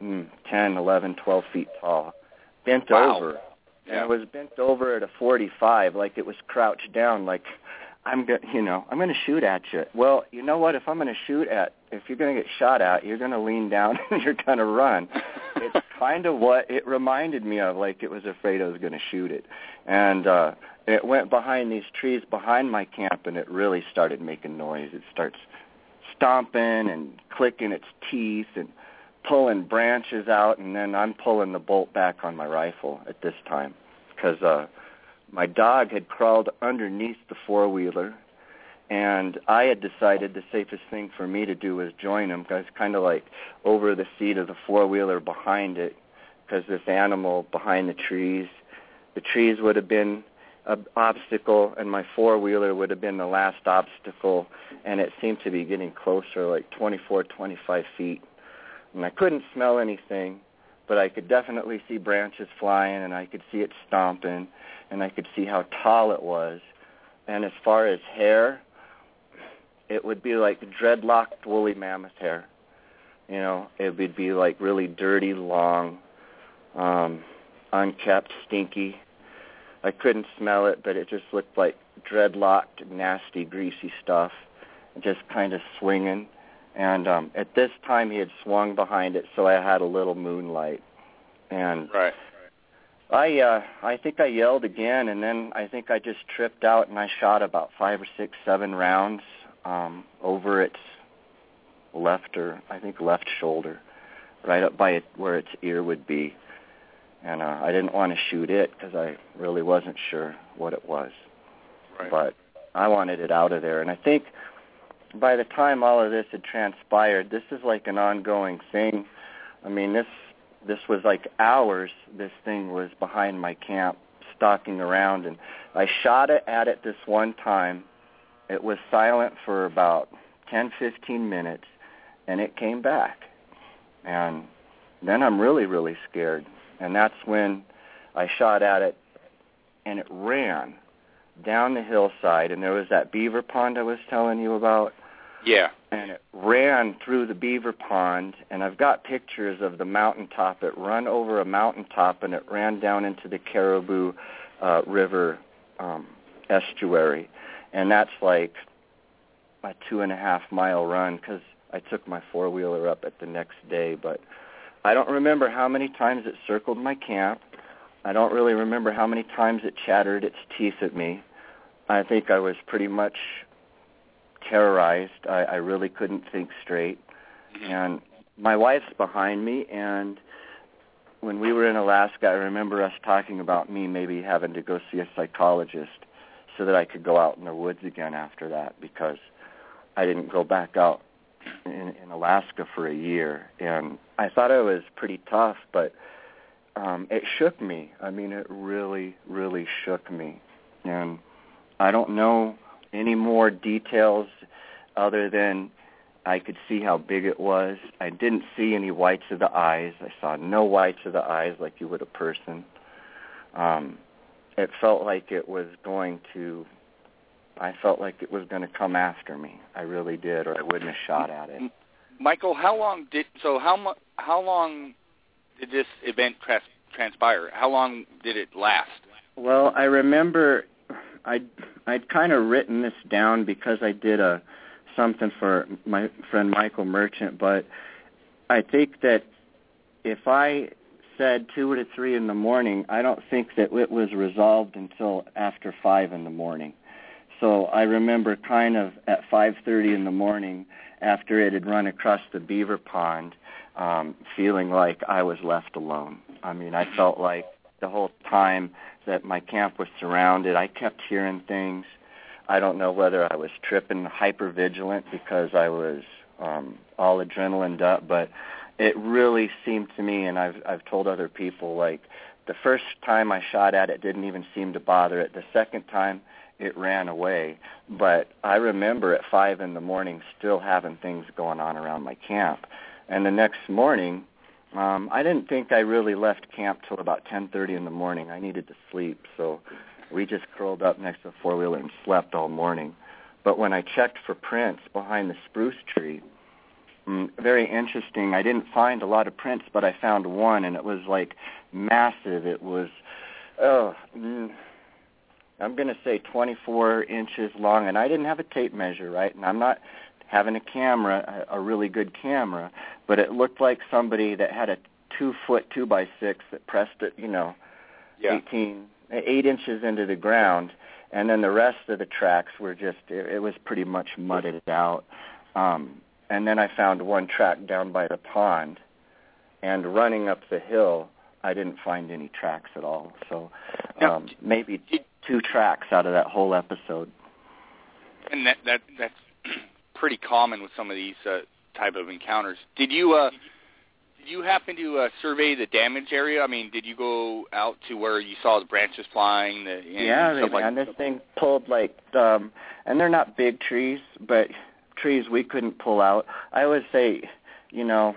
ten, eleven, twelve feet tall, bent
wow.
over.
Yeah.
And it was bent over at a forty-five, like it was crouched down, like I'm going, you know, I'm going to shoot at you. Well, you know what? If I'm going to shoot at, if you're going to get shot at, you're going to lean down and you're going to run. It's kind of what it reminded me of, like it was afraid I was going to shoot it. And uh, it went behind these trees behind my camp, and it really started making noise. It starts stomping and clicking its teeth and pulling branches out, and then I'm pulling the bolt back on my rifle at this time because uh, my dog had crawled underneath the four-wheeler, and I had decided the safest thing for me to do was join him, because kind of like over the seat of the four-wheeler behind it, because this animal behind the trees, the trees would have been an obstacle, and my four-wheeler would have been the last obstacle, and it seemed to be getting closer, like twenty-four, twenty-five feet. And I couldn't smell anything, but I could definitely see branches flying, and I could see it stomping, and I could see how tall it was. And as far as hair, it would be like dreadlocked woolly mammoth hair. You know, it would be like really dirty, long, um, unkept, stinky. I couldn't smell it, but it just looked like dreadlocked, nasty, greasy stuff, just kind of swinging. And um, at this time, he had swung behind it, so I had a little moonlight. And
right.
I, uh, I think I yelled again, and then I think I just tripped out, and I shot about five or six, seven rounds um, over its left or I think left shoulder. right up by it where its ear would be. And uh, I didn't want to shoot it because I really wasn't sure what it was.
Right.
But I wanted it out of there. And I think by the time all of this had transpired, this is like an ongoing thing. I mean, this this was like hours. This thing was behind my camp, stalking around. And I shot it at it this one time. It was silent for about ten, fifteen minutes, and it came back. And then I'm really, really scared. And that's when I shot at it, and it ran down the hillside, and there was that beaver pond I was telling you about.
Yeah.
And it ran through the beaver pond, and I've got pictures of the mountaintop. It ran over a mountaintop, and it ran down into the Caribou uh, River um, estuary. And that's like a two-and-a-half-mile run because I took my four-wheeler up at the next day, but I don't remember how many times it circled my camp. I don't really remember how many times it chattered its teeth at me. I think I was pretty much terrorized. I, I really couldn't think straight. And my wife's behind me, and when we were in Alaska, I remember us talking about me maybe having to go see a psychologist so that I could go out in the woods again after that, because I didn't go back out in, in Alaska for a year. And I thought it was pretty tough, but um, it shook me. I mean, it really, really shook me. And I don't know any more details other than I could see how big it was. I didn't see any whites of the eyes. I saw no whites of the eyes like you would a person. Um, it felt like it was going to, I felt like it was going to come after me. I really did, or I wouldn't have shot at it.
Michael, how long did, so how mu- how long did this event trans- transpire? How long did it last?
Well, I remember I'd, I'd kind of written this down because I did a something for my friend Michael Merchant, but I think that if I said two to three in the morning, I don't think that it was resolved until after five in the morning. So I remember kind of at five thirty in the morning, after it had run across the beaver pond, um, feeling like I was left alone. I mean, I felt like the whole time that my camp was surrounded, I kept hearing things. I don't know whether I was tripping, hypervigilant because I was um, all adrenalined up, but it really seemed to me, and I've I've told other people, like the first time I shot at it didn't even seem to bother it. The second time it ran away, but I remember at five in the morning still having things going on around my camp. And the next morning, um, I didn't think I really left camp till about ten thirty in the morning. I needed to sleep, so we just curled up next to the four-wheeler and slept all morning. But when I checked for prints behind the spruce tree, um, very interesting, I didn't find a lot of prints, but I found one, and it was, like, massive. It was, oh, mm, I'm going to say twenty-four inches long, and I didn't have a tape measure, right? And I'm not having a camera, a, a really good camera, but it looked like somebody that had a two-foot two-by-six that pressed it, you know,
yeah.
eighteen eight inches into the ground, and then the rest of the tracks were just, it, it was pretty much mudded out. Um, and then I found one track down by the pond, and running up the hill, I didn't find any tracks at all. So um, now, maybe two tracks out of that whole episode.
And that, that that's pretty common with some of these uh, type of encounters. Did you uh, did you happen to uh, survey the damage area? I mean, did you go out to where you saw the branches flying? The, you know,
yeah,
stuff
they,
like
man, this thing pulled like, um, and they're not big trees, but trees we couldn't pull out. I would say, you know,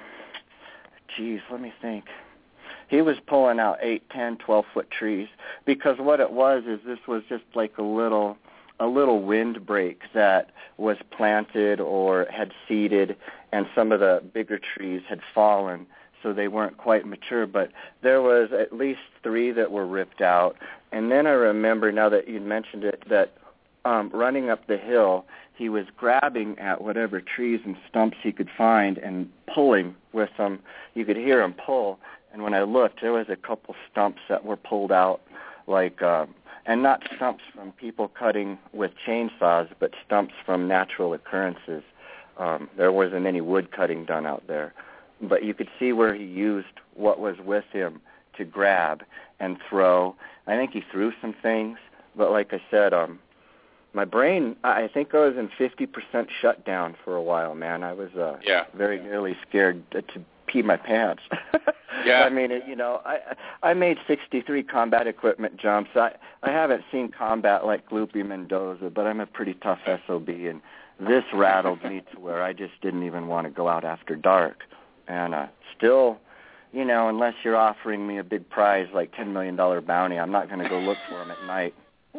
geez, let me think. He was pulling out eight, ten, twelve-foot trees, because what it was is this was just like a little a little windbreak that was planted or had seeded, and some of the bigger trees had fallen, so they weren't quite mature. But there was at least three that were ripped out. And then I remember, now that you mentioned it, that um, running up the hill, he was grabbing at whatever trees and stumps he could find and pulling with them. You could hear him pull. And when I looked, there was a couple stumps that were pulled out, like, um, and not stumps from people cutting with chainsaws, but stumps from natural occurrences. Um, there wasn't any wood cutting done out there. but you could see where he used what was with him to grab and throw. I think he threw some things, but like I said, um, my brain, I think I was in fifty percent shutdown for a while, man. I was uh,
yeah.
very nearly scared to pee my pants.
Yeah.
I mean, it, you know, I I made sixty-three combat equipment jumps. I, I haven't seen combat like Gloopy Mendoza, but I'm a pretty tough S O B, and this rattled me to where I just didn't even want to go out after dark. And uh, still, you know, unless you're offering me a big prize like ten million dollars bounty, I'm not going to go look for them at night.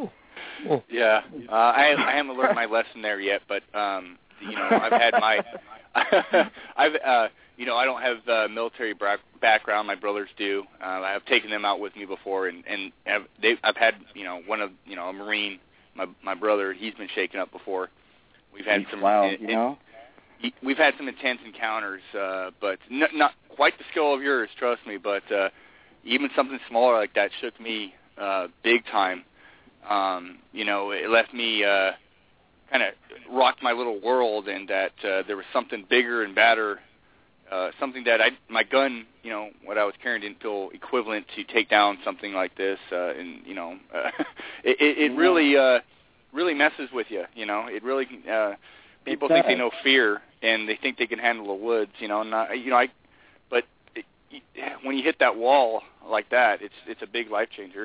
Yeah, uh, I I haven't learned my lesson there yet, but um, you know, I've had my, I've uh, you know, I don't have uh, military bra- background. My brothers do. Uh, I've taken them out with me before, and and have, they I've had you know one of you know a Marine, my my brother. He's been shaken up before. We've had some.
Wow,
in,
you know.
In, we've had some intense encounters, uh, but n- not quite the scale of yours, trust me. But uh, even something smaller like that shook me uh, big time. Um, you know, it left me uh, kind of rocked my little world, and that uh, there was something bigger and badder, uh, something that I, my gun, you know, what I was carrying didn't feel equivalent to take down something like this, uh, and you know, uh, it, it, it really, uh, really messes with you. You know, it really. Uh, people think they know fear, and they think they can handle the woods. You know, not you know, I. But it, when you hit that wall like that, it's it's a big life changer.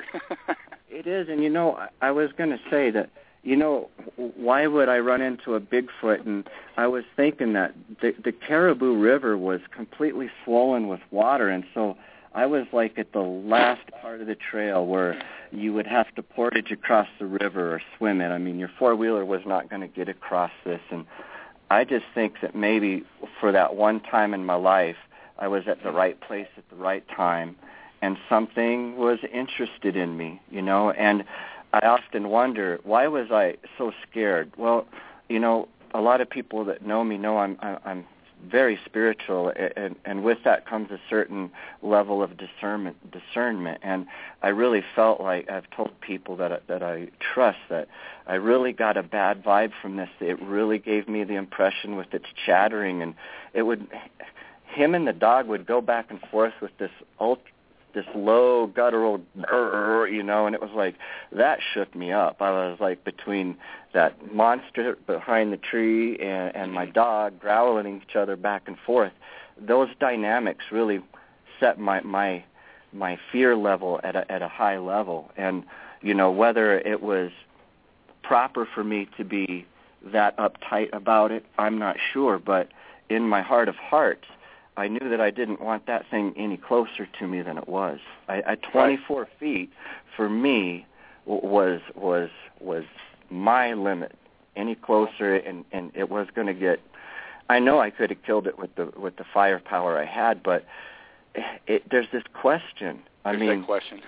It is, and you know, I, I was going to say that, you know, why would I run into a Bigfoot? And I was thinking that the, the Caribou River was completely swollen with water, and so I was like at the last part of the trail where you would have to portage across the river or swim it. I mean, your four-wheeler was not going to get across this, and I just think that maybe for that one time in my life, I was at the right place at the right time, and something was interested in me, you know, and I often wonder, why was I so scared? Well, you know, a lot of people that know me know I'm I'm very spiritual, and, and with that comes a certain level of discernment, discernment, and I really felt like I've told people that that I trust that I really got a bad vibe from this. It really gave me the impression with its chattering, and it would, him and the dog would go back and forth with this ultra, this low guttural, you know, and it was like, that shook me up. I was like between that monster behind the tree and, and my dog growling each other back and forth. Those dynamics really set my my my fear level at a, at a high level. And, you know, whether it was proper for me to be that uptight about it, I'm not sure. But in my heart of hearts, I knew that I didn't want that thing any closer to me than it was. I, at twenty-four right. feet, for me, was was was my limit. Any closer, and, and it was going to get. I know I could have killed it with the with the firepower I had, but it, there's this question. I
there's
mean,
that question.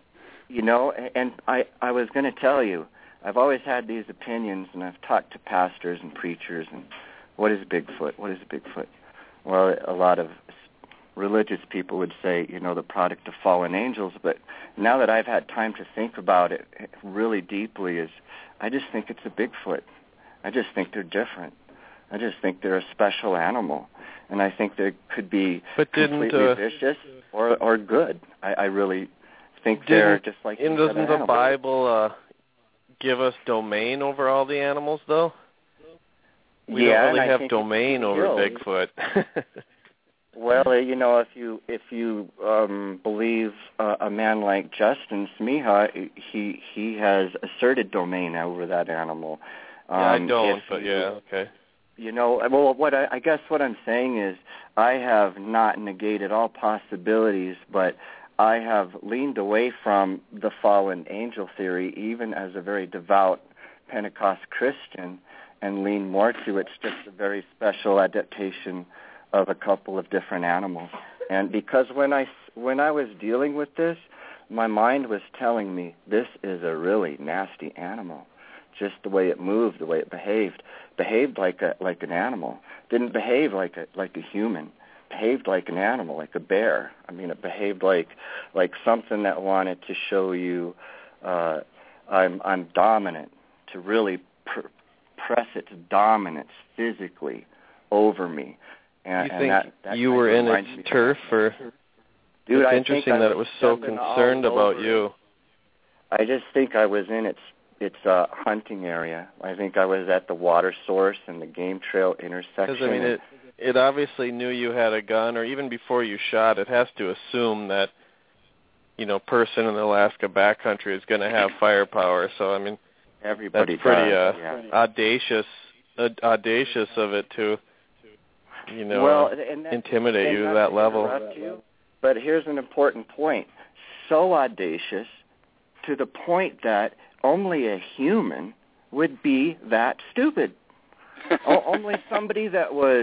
You know, and I I was going to tell you, I've always had these opinions, and I've talked to pastors and preachers, and what is Bigfoot? What is Bigfoot? Well, a lot of religious people would say, you know, the product of fallen angels. But now that I've had time to think about it really deeply, is I just think it's a Bigfoot. I just think they're different. I just think they're a special animal, and I think they could be
but
completely
uh,
vicious or or good. I, I really think they're just like.
And doesn't the Bible uh, give us domain over all the animals, though? We
yeah,
don't really
and I
have
think
domain over
killed.
Bigfoot.
Well, you know, if you if you um, believe uh, a man like Justin Smicha, he he has asserted domain over that animal. Um,
yeah, I don't, but
you,
yeah, okay.
You know, well, what I, I guess what I'm saying is I have not negated all possibilities, but I have leaned away from the fallen angel theory, even as a very devout Pentecost Christian, and lean more to it's just a very special adaptation of a couple of different animals. And because when I, when I was dealing with this, my mind was telling me this is a really nasty animal. Just the way it moved, the way it behaved, behaved like a like an animal. Didn't behave like a like a human. Behaved like an animal, like a bear. I mean, it behaved like like something that wanted to show you uh, I'm I'm dominant, to really pr- press its dominance physically over me. And,
you
and
think
that, that
you were in its turf, or
Dude,
it's
I
interesting
think
that
I
it was so concerned about
it.
you.
I just think I was in its its uh, hunting area. I think I was at the water source and the game trail intersection.
Because I mean, it it obviously knew you had a gun, or even before you shot, it has to assume that, you know, person in the Alaska backcountry is going to have firepower. So I mean,
everybody
that's pretty
does,
uh,
yeah.
audacious, uh, audacious of it to, you know,
well, and that,
intimidate
and
you
not
to that
to
level.
interrupt you, but here's an important point: so audacious to the point that only a human would be that stupid. o- only somebody that was.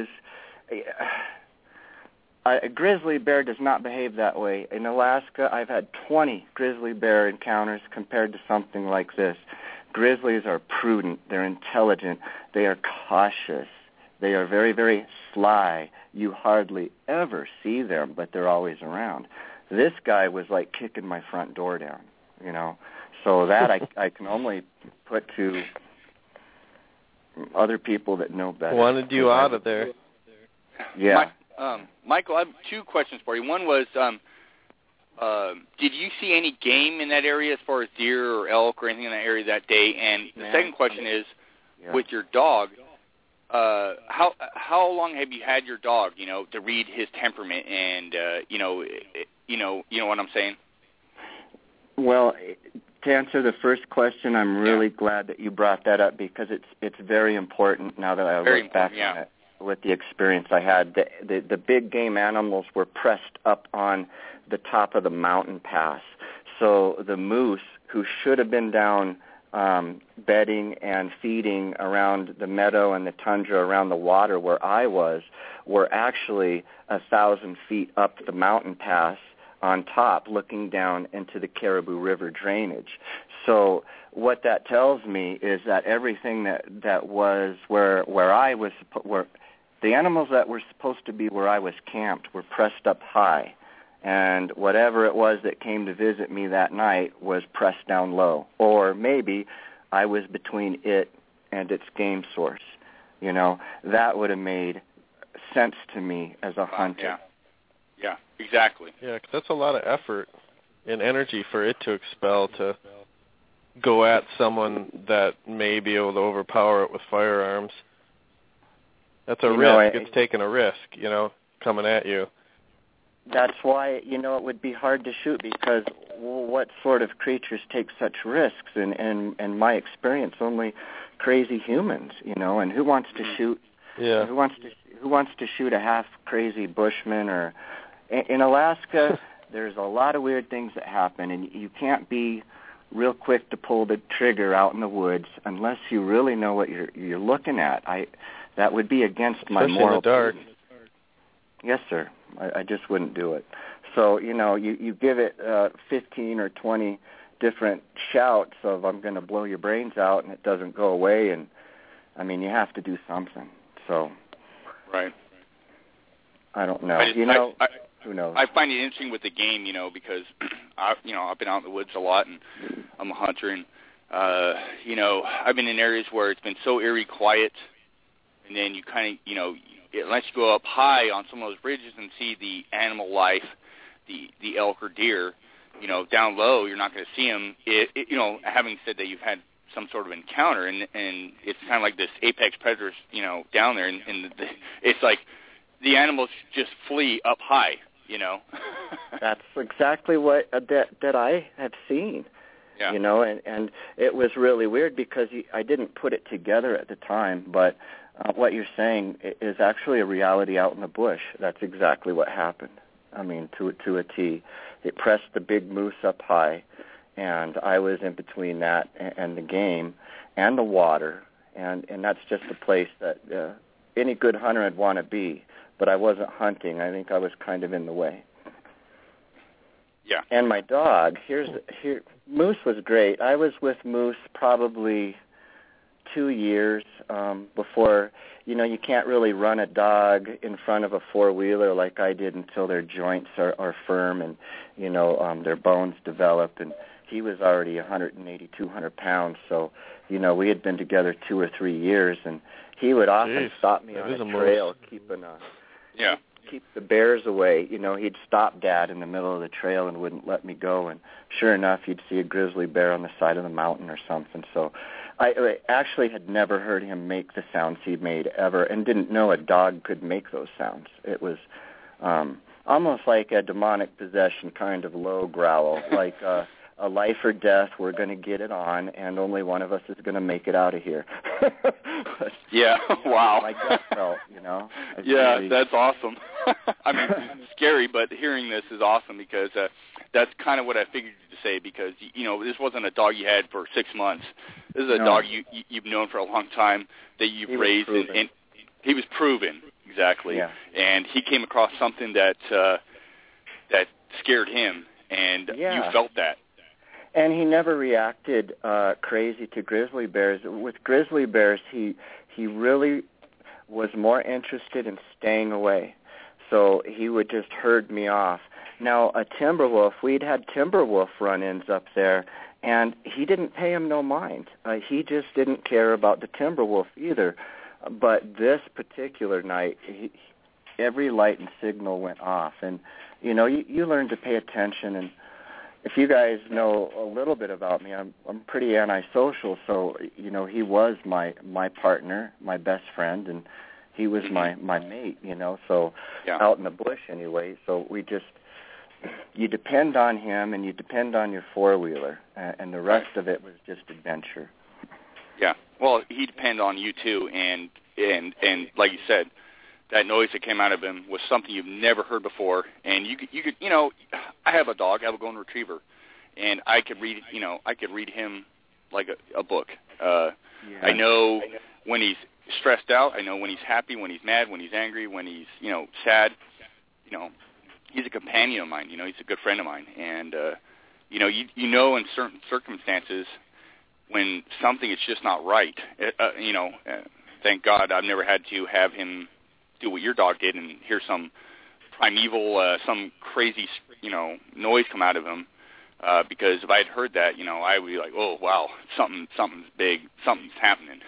Uh, a grizzly bear does not behave that way. In Alaska, I've had twenty grizzly bear encounters compared to something like this. Grizzlies are prudent. They're intelligent. They are cautious. They are very, very sly. You hardly ever see them, but they're always around. This guy was like kicking my front door down, you know. So that I, I can only put to other people that know better.
Wanted you out of there.
Yeah.
My, um, Michael, I have two questions for you. One was, um, uh, did you see any game in that area as far as deer or elk or anything in that area that day? And the
Man.
second question is,
yeah.
with your dog, uh, how how long have you had your dog? You know, to read his temperament and uh, you know, it, you know, you know what I'm saying?
Well, to answer the first question, I'm really yeah. glad that you brought that up because it's it's very important now that I
very
look back
yeah.
on it. With the experience I had, the, the the big game animals were pressed up on the top of the mountain pass. So the moose, who should have been down um, bedding and feeding around the meadow and the tundra around the water where I was, were actually a thousand feet up the mountain pass on top, looking down into the Caribou River drainage. So what that tells me is that everything that that was where where I was where the animals that were supposed to be where I was camped were pressed up high, and whatever it was that came to visit me that night was pressed down low. Or maybe I was between it and its game source. You know, that would have made sense to me as a hunter.
Yeah, yeah, exactly.
Yeah, 'cause that's a lot of effort and energy for it to expel, to go at someone that may be able to overpower it with firearms. That's a
you
risk.
Know, I,
it's taking a risk, you know, coming at you.
That's why, you know, it would be hard to shoot because well, what sort of creatures take such risks? And in, in, in my experience, only crazy humans, you know, and who wants to shoot?
Yeah.
Who wants to who wants to shoot a half crazy bushman? Or in, in Alaska, there's a lot of weird things that happen, and you can't be real quick to pull the trigger out in the woods unless you really know what you're you're looking at. I that would be against
Especially
my moral.
in the dark.
Yes, sir. I, I just wouldn't do it. So you know, you you give it uh, fifteen or twenty different shouts of "I'm going to blow your brains out," and it doesn't go away. And I mean, you have to do something. So.
Right.
I don't know.
I just,
you know.
I, I,
Who knows?
I find it interesting with the game, you know, because I, you know, I've been out in the woods a lot, and I'm a hunter, and uh, you know, I've been in areas where it's been so eerie quiet, and then you kind of, you know, unless you go up high on some of those ridges and see the animal life, the the elk or deer, you know, down low, you're not going to see them. It, it, you know, having said that, you've had some sort of encounter, and and it's kind of like this apex predators, you know, down there, and, and the, it's like the animals just flee up high. You know,
that's exactly what uh, that that I have seen.
Yeah.
You know, and and it was really weird because you, I didn't put it together at the time, but uh, what you're saying is actually a reality out in the bush. That's exactly what happened. I mean, to to a T. It pressed the big moose up high, and I was in between that and, and the game and the water, and and that's just a place that uh, any good hunter would want to be. But I wasn't hunting. I think I was kind of in the way.
Yeah.
And my dog, here's here Moose was great. I was with Moose probably two years um, before, you know, you can't really run a dog in front of a four-wheeler like I did until their joints are, are firm and, you know, um, their bones develop. And he was already one eighty, two hundred pounds. So, you know, we had been together two or three years, and he would often
Jeez,
stop me
that
on
is
a
a
trail
moose.
keeping a...
Yeah.
keep the bears away. You know, he'd stop Dad in the middle of the trail and wouldn't let me go. And sure enough, you'd see a grizzly bear on the side of the mountain or something. So I, I actually had never heard him make the sounds he made ever, and didn't know a dog could make those sounds. It was um, almost like a demonic possession kind of low growl, like uh, a life or death, we're going to get it on, and only one of us is going to make it out of here. But,
yeah, wow.
My gut felt, you know.
Yeah,
really...
that's awesome. I mean, scary, but hearing this is awesome because uh, that's kind of what I figured you to say because, you know, this wasn't a dog you had for six months. This is a
no.
dog you, you, you've known for a long time that you've
he
raised, and, and he was proven, exactly.
Yeah.
And he came across something that uh, that scared him, and
yeah.
you felt that.
And he never reacted uh, crazy to grizzly bears. With grizzly bears, he he really was more interested in staying away. So he would just herd me off. Now, a timber wolf, we'd had timber wolf run-ins up there, and he didn't pay him no mind. Uh, he just didn't care about the timber wolf either. But this particular night, he, every light and signal went off. And, you know, you, you learn to pay attention. And if you guys know a little bit about me, I'm I'm pretty antisocial. So, you know, he was my, my partner, my best friend, and he was my, my mate, you know, so
yeah.
out in the bush anyway. So we just, you depend on him and you depend on your four-wheeler, uh, and the rest of it was just adventure.
Yeah. Well, he depended on you too, and and and like you said, that noise that came out of him was something you've never heard before. And you could, you could, you know, I have a dog, I have a golden retriever, and I could read, you know, I could read him like a, a book. Uh,
yeah.
I know when he's stressed out. I know when he's happy, when he's mad, when he's angry, when he's, you know, sad. You know, he's a companion of mine. You know, he's a good friend of mine, and uh, you know, you you know, in certain circumstances, when something is just not right, uh, you know, uh, thank God I've never had to have him do what your dog did and hear some primeval, uh, some crazy, you know, noise come out of him. Uh, because if I had heard that, you know, I would be like, oh, wow, something, something's big, something's happening.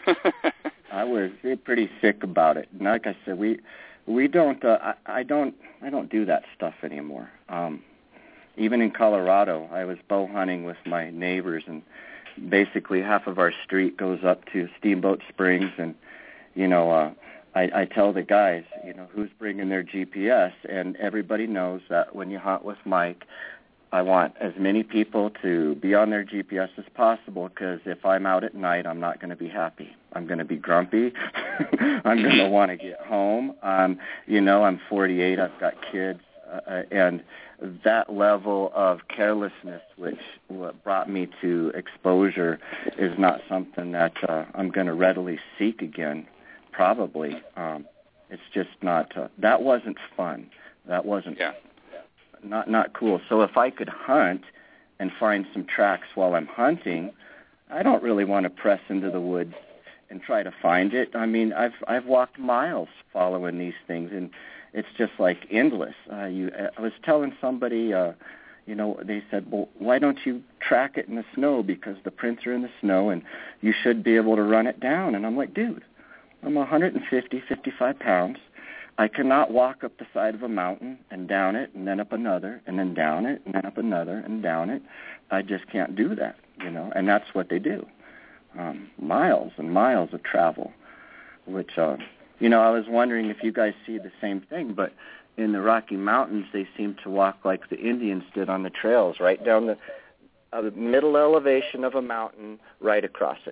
I was pretty sick about it. And like I said, we we don't, uh, I, I don't, I don't do that stuff anymore. Um, even in Colorado, I was bow hunting with my neighbors, and basically half of our street goes up to Steamboat Springs, and you know, uh, I, I tell the guys, you know, who's bringing their G P S, and everybody knows that when you hunt with Mike, I want as many people to be on their G P S as possible, because if I'm out at night, I'm not going to be happy. I'm going to be grumpy. I'm going to want to get home. Um, you know, I'm forty-eight. I've got kids. Uh, and that level of carelessness, which what brought me to exposure, is not something that uh, I'm going to readily seek again, probably. Um, it's just not, uh, that wasn't fun. That wasn't
yeah.
not not cool. So if I could hunt and find some tracks while I'm hunting, I don't really want to press into the woods and try to find it. I mean, I've I've walked miles following these things, and it's just like endless. Uh, you, I was telling somebody, uh, you know, they said, well, why don't you track it in the snow, because the prints are in the snow and you should be able to run it down. And I'm like, dude, I'm one hundred fifty, fifty-five pounds. I cannot walk up the side of a mountain and down it and then up another and then down it and then up another and down it. I just can't do that, you know, and that's what they do. Um, miles and miles of travel, which, uh, you know, I was wondering if you guys see the same thing, but in the Rocky Mountains, they seem to walk like the Indians did on the trails, right down the uh, middle elevation of a mountain, right across it.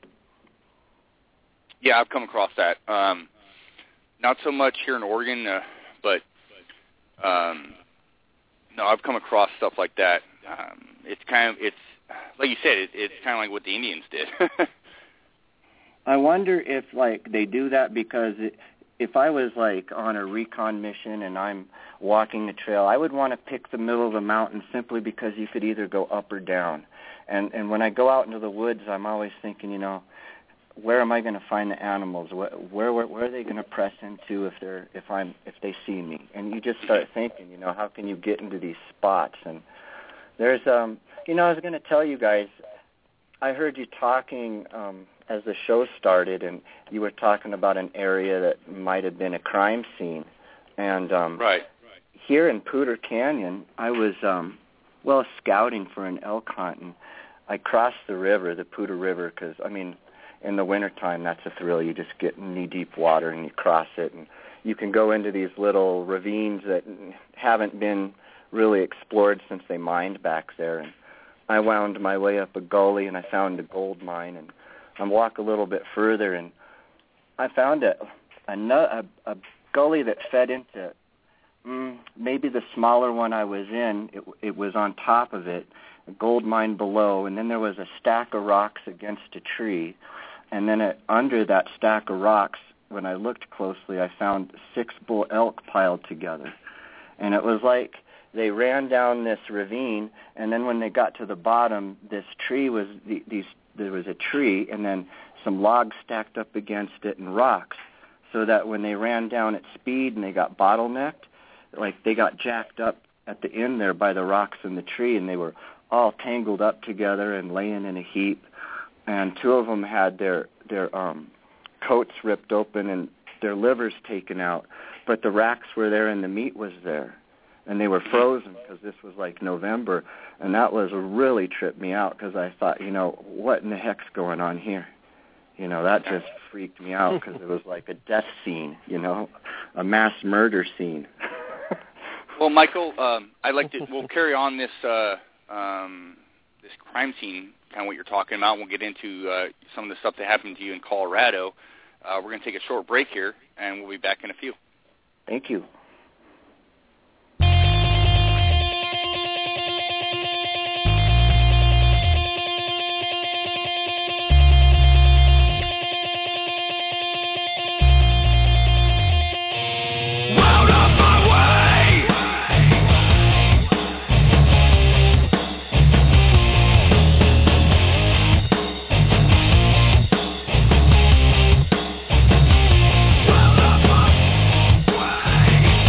Yeah, I've come across that. Um, not so much here in Oregon, uh, but um, no, I've come across stuff like that. Um, it's kind of, it's like you said, it, it's kind of like what the Indians did.
I wonder if, like, they do that because it, if I was, like, on a recon mission and I'm walking the trail, I would want to pick the middle of the mountain simply because you could either go up or down. And and when I go out into the woods, I'm always thinking, you know, where am I going to find the animals? Where where, where are they going to press into if they're if I'm if they see me? And you just start thinking, you know, how can you get into these spots? And there's, um, you know, I was going to tell you guys, I heard you talking um, as the show started, and you were talking about an area that might have been a crime scene And um,
right.
here in Poudre Canyon, I was, um, well, scouting for an elk hunt, and I crossed the river, the Poudre River, because, I mean, in the wintertime, that's a thrill. You just get knee-deep water, and you cross it, and you can go into these little ravines that haven't been really explored since they mined back there. And I wound my way up a gully, and I found a gold mine, and I walk a little bit further, and I found a, a, a, a gully that fed into mm, maybe the smaller one I was in. It, it was on top of it, a gold mine below, and then there was a stack of rocks against a tree. And then it, under that stack of rocks, when I looked closely, I found six bull elk piled together. And it was like they ran down this ravine, and then when they got to the bottom, this tree was, the, these, there was a tree, and then some logs stacked up against it and rocks, so that when they ran down at speed and they got bottlenecked, like they got jacked up at the end there by the rocks in the tree, and they were all tangled up together and laying in a heap. And two of them had their their um, coats ripped open and their livers taken out, but the racks were there and the meat was there, and they were frozen because this was like November, and that was really tripped me out because I thought, you know, what in the heck's going on here? You know, that just freaked me out because it was like a death scene, you know, a mass murder scene.
Well, Michael, um, I'd like to, we'll carry on this uh, um, this crime scene, kind of what you're talking about. We'll get into uh, some of the stuff that happened to you in Colorado. Uh, we're going to take a short break here, and we'll be back in a few.
Thank you.
Way.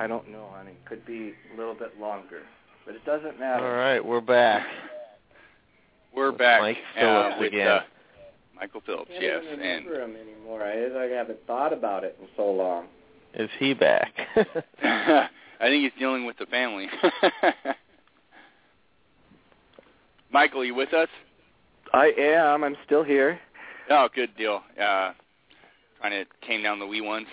I don't know, honey. Could be a little bit longer, but it doesn't matter.
All right, we're back.
We're
with
back.
Mike Phillips
uh, with,
uh,
again. Michael Phillips,
I can't
yes.
even
And
remember him anymore. I, I haven't thought about it in so long.
Is he back?
I think he's dealing with the family. Michael, are you with us?
I am. I'm still here.
Oh, good deal. Uh, trying to tame down the wee ones.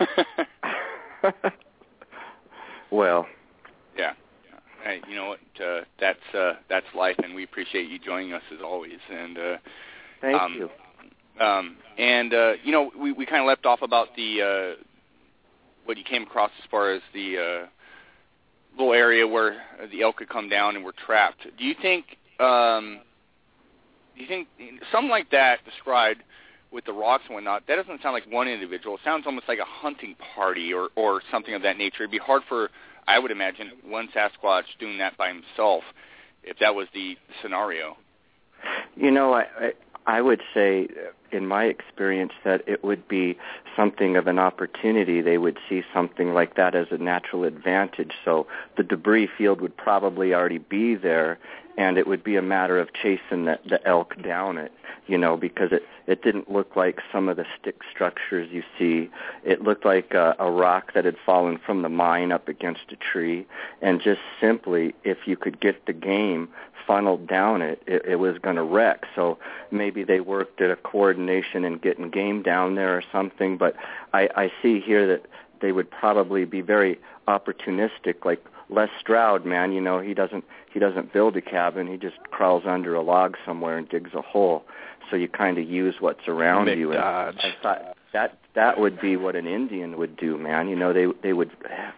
Well.
Yeah. Hey, you know what? Uh, that's uh, that's life, and we appreciate you joining us as always. And uh,
thank
um,
you.
Um, and uh, you know, we we kind of left off about the uh, what you came across as far as the uh, little area where the elk had come down and were trapped. Do you think? Um, do you think something like that described with the rocks and whatnot? That doesn't sound like one individual. It sounds almost like a hunting party or or something of that nature. It'd be hard for, I would imagine, one Sasquatch doing that by himself, if that was the scenario.
You know, I, I I would say, in my experience, that it would be something of an opportunity. They would see something like that as a natural advantage. So the debris field would probably already be there, and it would be a matter of chasing the, the elk down it, you know, because it, it didn't look like some of the stick structures you see. It looked like a, a rock that had fallen from the mine up against a tree, and just simply, if you could get the game funneled down it, it, it was going to wreck. So maybe they worked at a coordination and getting game down there or something, but I, I see here that they would probably be very opportunistic, like Les Stroud, man, you know, he doesn't he doesn't build a cabin, he just crawls under a log somewhere and digs a hole. So you kind of use what's around
Mick
you.
Dodge.
And I thought that that would be what an Indian would do, man. You know, they they would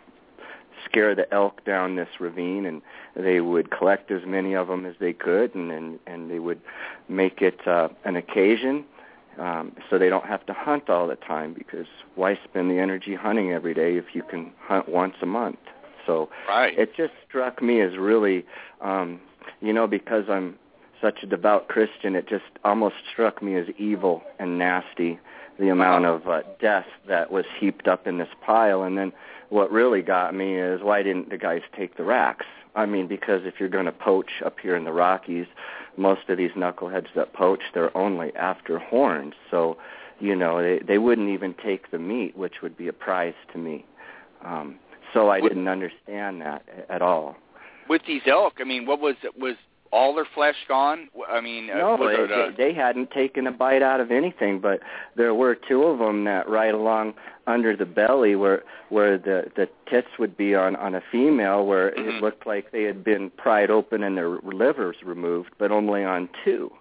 scare the elk down this ravine, and they would collect as many of them as they could, and and, and they would make it uh, an occasion, um, so they don't have to hunt all the time, because why spend the energy hunting every day if you can hunt once a month? So
right.
It just struck me as really, um, you know, because I'm such a devout Christian, it just almost struck me as evil and nasty, the amount of uh, death that was heaped up in this pile. And then what really got me is, why didn't the guys take the racks? I mean, because if you're going to poach up here in the Rockies, most of these knuckleheads that poach, they're only after horns. So, you know, they, they wouldn't even take the meat, which would be a prize to me. Um, so I didn't understand that at all.
With these elk, I mean, what was was all their flesh gone? I mean,
no,
uh, was
they,
it, uh...
they hadn't taken a bite out of anything, but there were two of them that right along under the belly where where the, the tits would be on, on a female, where mm-hmm. it looked like they had been pried open and their livers removed, but only on two.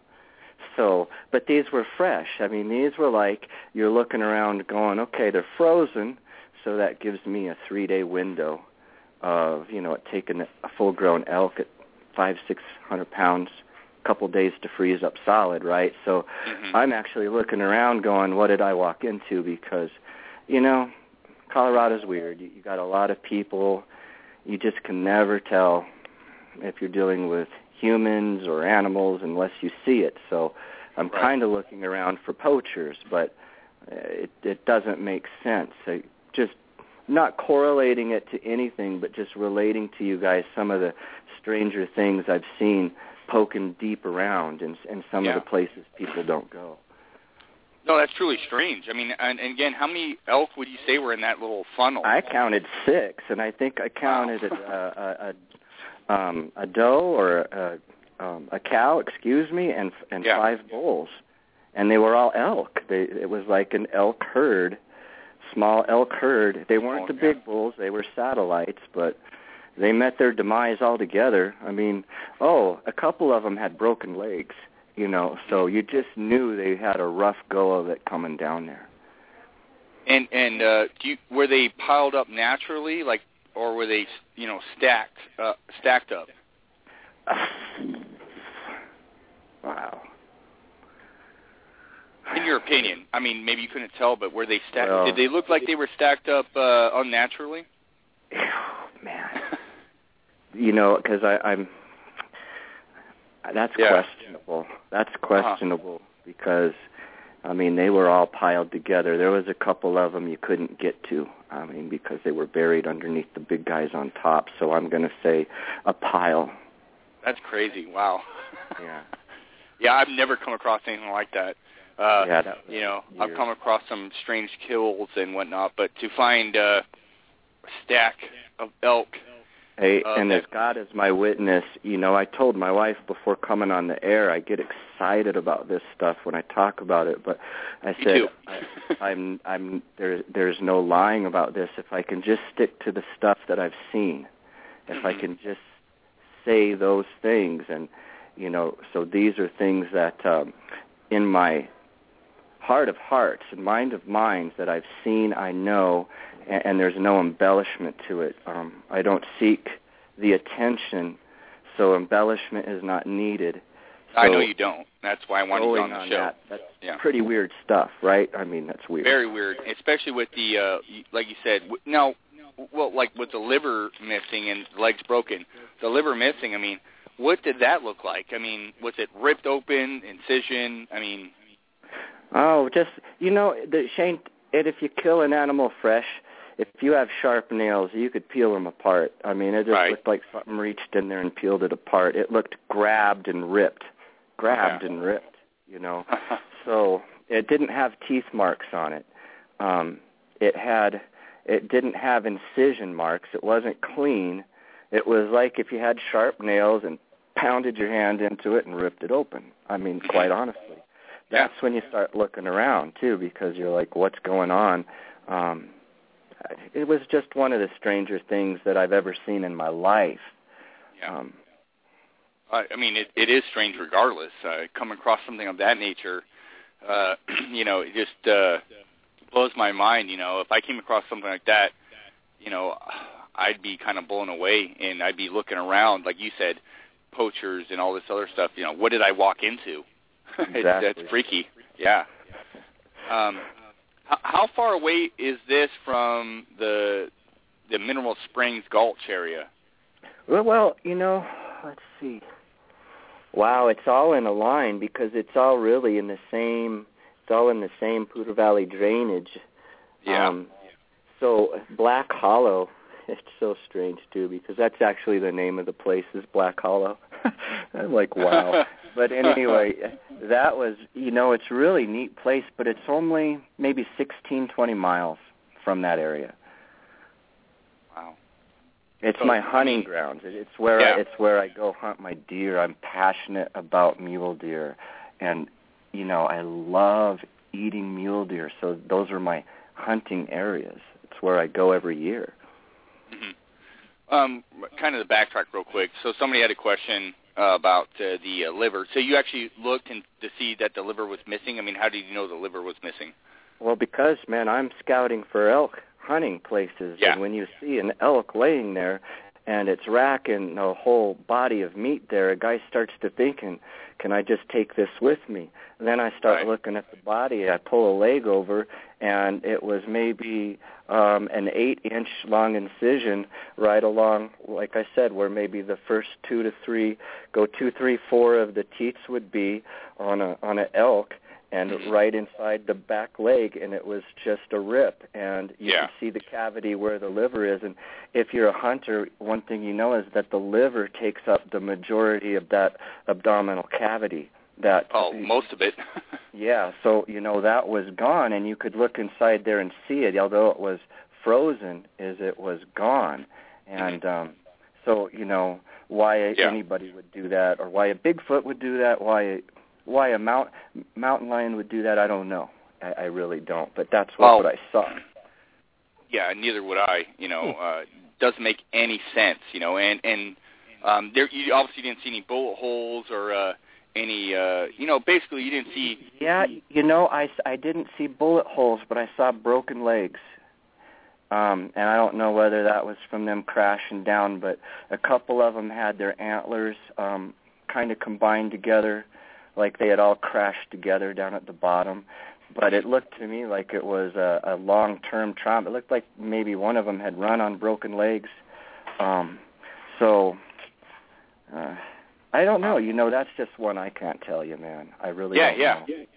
So, but these were fresh. I mean, these were like, you're looking around going, okay, they're frozen, so that gives me a three-day window of, you know, taking a full-grown elk at five, six hundred pounds, a couple days to freeze up solid, right? So
mm-hmm.
I'm actually looking around going, what did I walk into? Because, you know, Colorado's weird. You, you got a lot of people. You just can never tell if you're dealing with humans or animals unless you see it. So I'm
right.
kind of looking around for poachers, but it, it doesn't make sense. I, just not correlating it to anything, but just relating to you guys some of the stranger things I've seen poking deep around in, in some
yeah.
of the places people don't go.
No, that's truly strange. I mean, and, and again, how many elk would you say were in that little funnel?
I counted six, and I think I counted
wow.
a, a, a, um, a doe or a, um, a cow, excuse me, and and
yeah.
five bulls, and they were all elk. They, it was like an elk herd. Small elk herd. They weren't
oh,
the
yeah.
big bulls. They were satellites, but they met their demise altogether. I mean, oh, a couple of them had broken legs, you know, so you just knew they had a rough go of it coming down there.
And and uh, do you, were they piled up naturally, like, or were they, you know, stacked uh, stacked up?
Wow.
In your opinion, I mean, maybe you couldn't tell, but were they stacked?
Well,
did they look like they were stacked up uh, unnaturally?
Oh, man. You know, because I'm. That's
yeah.
questionable. That's questionable uh-huh. because I mean, they were all piled together. There was a couple of them you couldn't get to, I mean, because they were buried underneath the big guys on top. So I'm going to say a pile.
That's crazy. Wow.
Yeah.
Yeah, I've never come across anything like that. Uh,
yeah, that
you know,
weird.
I've come across some strange kills and whatnot, but to find uh, a stack of elk.
Hey,
uh,
and as God is my witness, you know, I told my wife before coming on the air, I get excited about this stuff when I talk about it. But I
Me
said,
too.
I, I'm, I'm, there, there's no lying about this. If I can just stick to the stuff that I've seen, if
mm-hmm.
I can just say those things, and you know, so these are things that um, in my heart of hearts and mind of minds that I've seen, I know, and, and there's no embellishment to it. Um, I don't seek the attention, so embellishment is not needed. So
I know you don't. That's why I wanted you on the
on
show.
That, that's
yeah.
pretty weird stuff, right? I mean, that's weird.
Very weird, especially with the, uh, like you said, w- now, well, like with the liver missing and legs broken, the liver missing, I mean, what did that look like? I mean, was it ripped open, incision? I mean...
Oh, just, you know, the, Shane, it, if you kill an animal fresh, if you have sharp nails, you could peel them apart. I mean, it just
right.
looked like something reached in there and peeled it apart. It looked grabbed and ripped, grabbed
yeah.
and ripped, you know. So it didn't have teeth marks on it. Um, it had, it didn't have incision marks. It wasn't clean. It was like if you had sharp nails and pounded your hand into it and ripped it open. I mean, quite honestly. That's
yeah.
when you start looking around, too, because you're like, what's going on? Um, it was just one of the stranger things that I've ever seen in my life.
Yeah.
Um,
I, I mean, it, it is strange regardless. Uh, coming across something of that nature, uh, you know, it just uh, blows my mind. You know, if I came across something like that, you know, I'd be kind of blown away, and I'd be looking around, like you said, poachers and all this other stuff. You know, what did I walk into?
Exactly.
it's, that's freaky. Yeah. Um, how, how far away is this from the the Mineral Springs Gulch area?
Well, well, you know, let's see. Wow, it's all in a line because it's all really in the same. It's all in the same Poudre Valley drainage.
Yeah.
Um, so Black Hollow. It's so strange too because that's actually the name of the place is Black Hollow. I'm like, wow. But anyway, that was, you know, it's a really neat place, but it's only maybe sixteen, twenty miles from that area.
Wow.
It's
so,
my hunting
I mean,
grounds. It's where
yeah.
I, it's where I go hunt my deer. I'm passionate about mule deer, and you know, I love eating mule deer. So those are my hunting areas. It's where I go every year.
Mm-hmm. Um, kind of to backtrack real quick. So somebody had a question uh, about uh, the uh, liver. So you actually looked in, to see that the liver was missing? I mean, how did you know the liver was missing?
Well, because, man, I'm scouting for elk hunting places,
yeah.
and when you see an elk laying there and it's racking a whole body of meat there, a guy starts to thinking, can I just take this with me? And then I start
right.
looking at the body. I pull a leg over, and it was maybe um, an eight-inch long incision right along, like I said, where maybe the first two to three, go two, three, four of the teats would be on a on an elk, and
mm-hmm.
right inside the back leg, and it was just a rip, and you
yeah.
could see the cavity where the liver is. And if you're a hunter, one thing you know is that the liver takes up the majority of that abdominal cavity. That
oh, most of it.
yeah, so, you know, that was gone, and you could look inside there and see it, although it was frozen, is it was gone. And
mm-hmm.
um, so, you know, why
yeah.
anybody would do that, or why a Bigfoot would do that, why why a mount, mountain lion would do that, I don't know. I, I really don't, but that's what,
well,
what I saw.
Yeah, neither would I. You know, uh, doesn't make any sense, you know, and, and um, there you obviously didn't see any bullet holes or uh, any, uh, you know, basically you didn't see...
Yeah, you know, I, I didn't see bullet holes, but I saw broken legs. Um, and I don't know whether that was from them crashing down, but a couple of them had their antlers um, kind of combined together, like they had all crashed together down at the bottom. But it looked to me like it was a, a long-term trauma. It looked like maybe one of them had run on broken legs. Um, so... Uh, I don't know. You know, that's just one I can't tell you, man. I really
yeah,
don't
yeah.
know.
Yeah,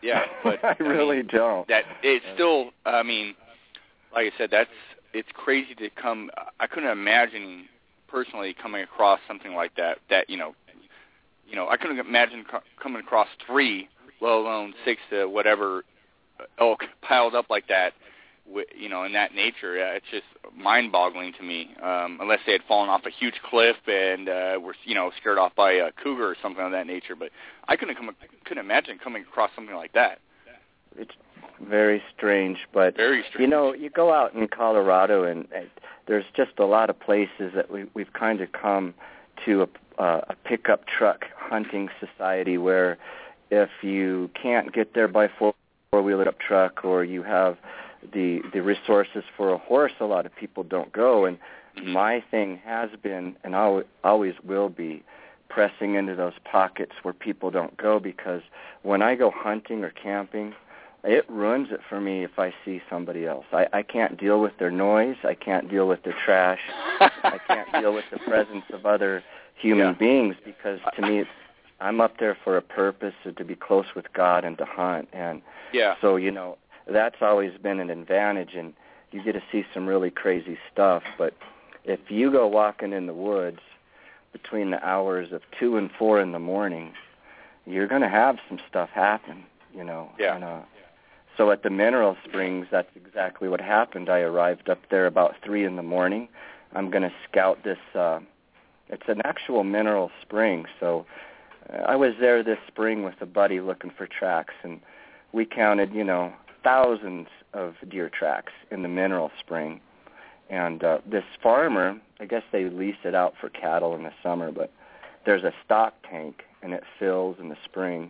yeah, but
I,
I
really
mean,
don't.
That it's still. I mean, like I said, that's it's crazy to come. I couldn't imagine personally coming across something like that. That you know, you know, I couldn't imagine co- coming across three, let alone six to whatever elk piled up like that. You know, in that nature, uh, it's just mind-boggling to me. Um, unless they had fallen off a huge cliff and uh, were, you know, scared off by a cougar or something of that nature. But I couldn't come, couldn't imagine coming across something like that.
It's very strange, but
very strange.
You know, you go out in Colorado, and, and there's just a lot of places that we, we've kind of come to a, uh, a pickup truck hunting society where if you can't get there by four four-wheeler pickup truck, or you have the the resources for a horse, a lot of people don't go. And mm-hmm. my thing has been, and always, always will be, pressing into those pockets where people don't go, because when I go hunting or camping, it ruins it for me if I see somebody else. I, I can't deal with their noise. I can't deal with their trash. I can't deal with the presence of other human yeah. beings, because to me, it's, I'm up there for a purpose, to be close with God and to hunt. And
yeah.
so, you know, that's always been an advantage, and you get to see some really crazy stuff. But if you go walking in the woods between the hours of two and four in the morning, you're going to have some stuff happen, you know.
Yeah.
And, uh, so at the Mineral Springs, that's exactly what happened. I arrived up there about three in the morning. I'm going to scout this. Uh, it's an actual mineral spring, so uh, I was there this spring with a buddy looking for tracks, and we counted, you know, thousands of deer tracks in the mineral spring. And uh, this farmer, I guess they lease it out for cattle in the summer, but there's a stock tank, and it fills in the spring.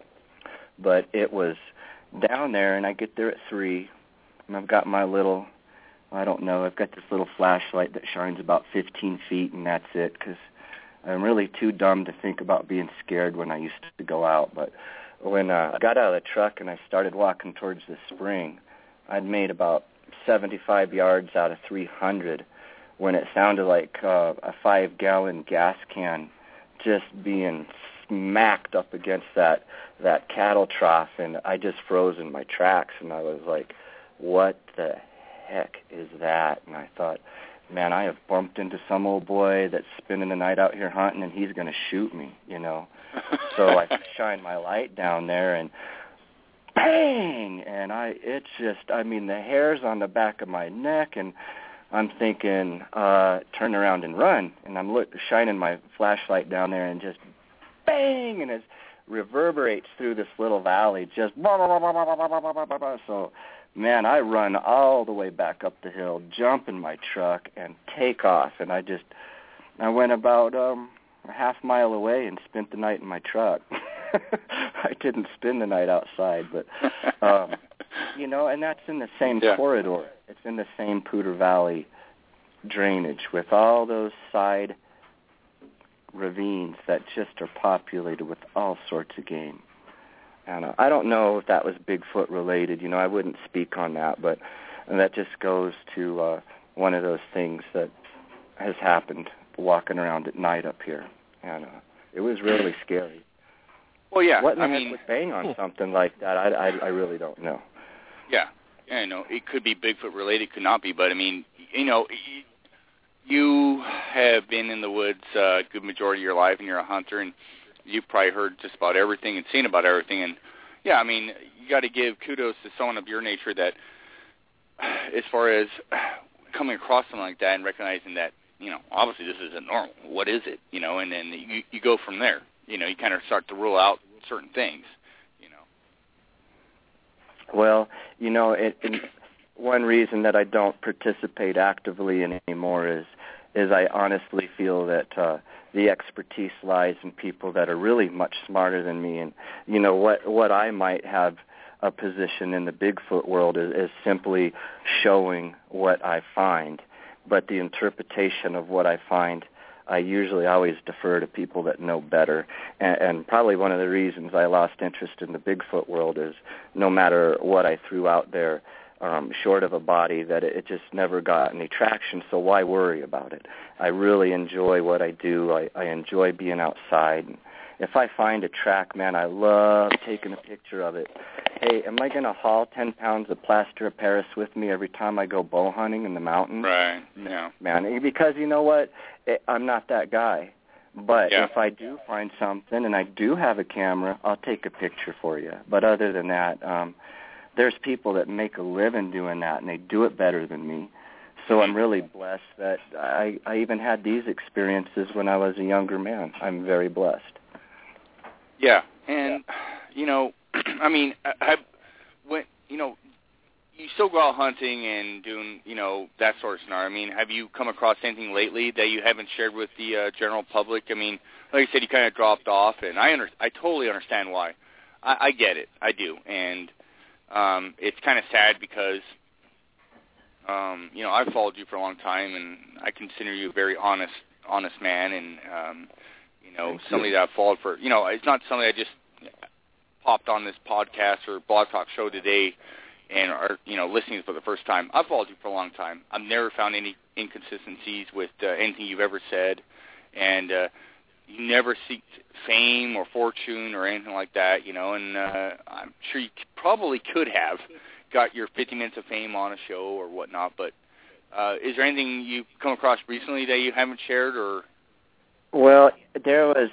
But it was down there, and I get there at three, and I've got my little, I don't know, I've got this little flashlight that shines about fifteen feet, and that's it, because I'm really too dumb to think about being scared when I used to go out. But when uh, I got out of the truck and I started walking towards the spring, I'd made about seventy-five yards out of three hundred when it sounded like uh, a five-gallon gas can just being smacked up against that that cattle trough, and I just froze in my tracks, and I was like, what the heck is that? And I thought, man, I have bumped into some old boy that's spending the night out here hunting, and he's going to shoot me, you know. So I shine my light down there, and bang! And I, it's just, I mean, the hairs on the back of my neck, and I'm thinking, uh, turn around and run. And I'm look, shining my flashlight down there, and just bang! And it reverberates through this little valley, just blah, blah, blah, blah, blah, blah, blah, blah, blah. So, man, I run all the way back up the hill, jump in my truck, and take off. And I just, I went about um, a half mile away and spent the night in my truck. I didn't spend the night outside, but, um, you know, and that's in the same
yeah.
corridor. It's in the same Poudre Valley drainage with all those side ravines that just are populated with all sorts of game. And uh, I don't know if that was Bigfoot related. You know, I wouldn't speak on that, but that just goes to uh, one of those things that has happened walking around at night up here. And uh, it was really scary.
Well, yeah.
What in the
I
heck
mean,
would bang on something like that? I, I, I really don't know.
Yeah. Yeah, I know. It could be Bigfoot related, could not be. But, I mean, you know, you have been in the woods uh, a good majority of your life, and you're a hunter, and you've probably heard just about everything and seen about everything. And, yeah, I mean, you got to give kudos to someone of your nature that, as far as coming across something like that and recognizing that, you know, obviously this isn't normal. What is it? You know, and then you, you go from there. You know, you kind of start to rule out certain things, you know.
Well, you know, it, it, one reason that I don't participate actively in anymore is is I honestly feel that uh, the expertise lies in people that are really much smarter than me. And, you know, what, what I might have a position in the Bigfoot world is, is simply showing what I find. But the interpretation of what I find, I usually always defer to people that know better. And, and probably one of the reasons I lost interest in the Bigfoot world is no matter what I threw out there, um, short of a body, that it, it just never got any traction, so why worry about it? I really enjoy what I do. I, I enjoy being outside and, if I find a track, man, I love taking a picture of it. Hey, am I going to haul ten pounds of plaster of Paris with me every time I go bow hunting in the mountains?
Right, yeah.
Man, because you know what? I'm not that guy. But
yeah.
if I do find something and I do have a camera, I'll take a picture for you. But other than that, um, there's people that make a living doing that, and they do it better than me. So I'm really blessed that I, I even had these experiences when I was a younger man. I'm very blessed.
Yeah, and, you know, I mean, have, when, you know, you still go out hunting and doing, you know, that sort of scenario. I mean, have you come across anything lately that you haven't shared with the uh, general public? I mean, like I said, you kind of dropped off, and I under, I totally understand why. I, I get it. I do. And um, it's kind of sad because, um, you know, I've followed you for a long time, and I consider you a very honest, honest man, and, um, you know, Thank somebody you. that I've followed for, you know, it's not something I just popped on this podcast or Blog Talk show today and are, you know, listening for the first time. I've followed you for a long time. I've never found any inconsistencies with uh, anything you've ever said, and uh, you never seek fame or fortune or anything like that, you know, and uh, I'm sure you probably could have got your fifty minutes of fame on a show or whatnot, but uh, is there anything you've come across recently that you haven't shared? Or?
Well, there was,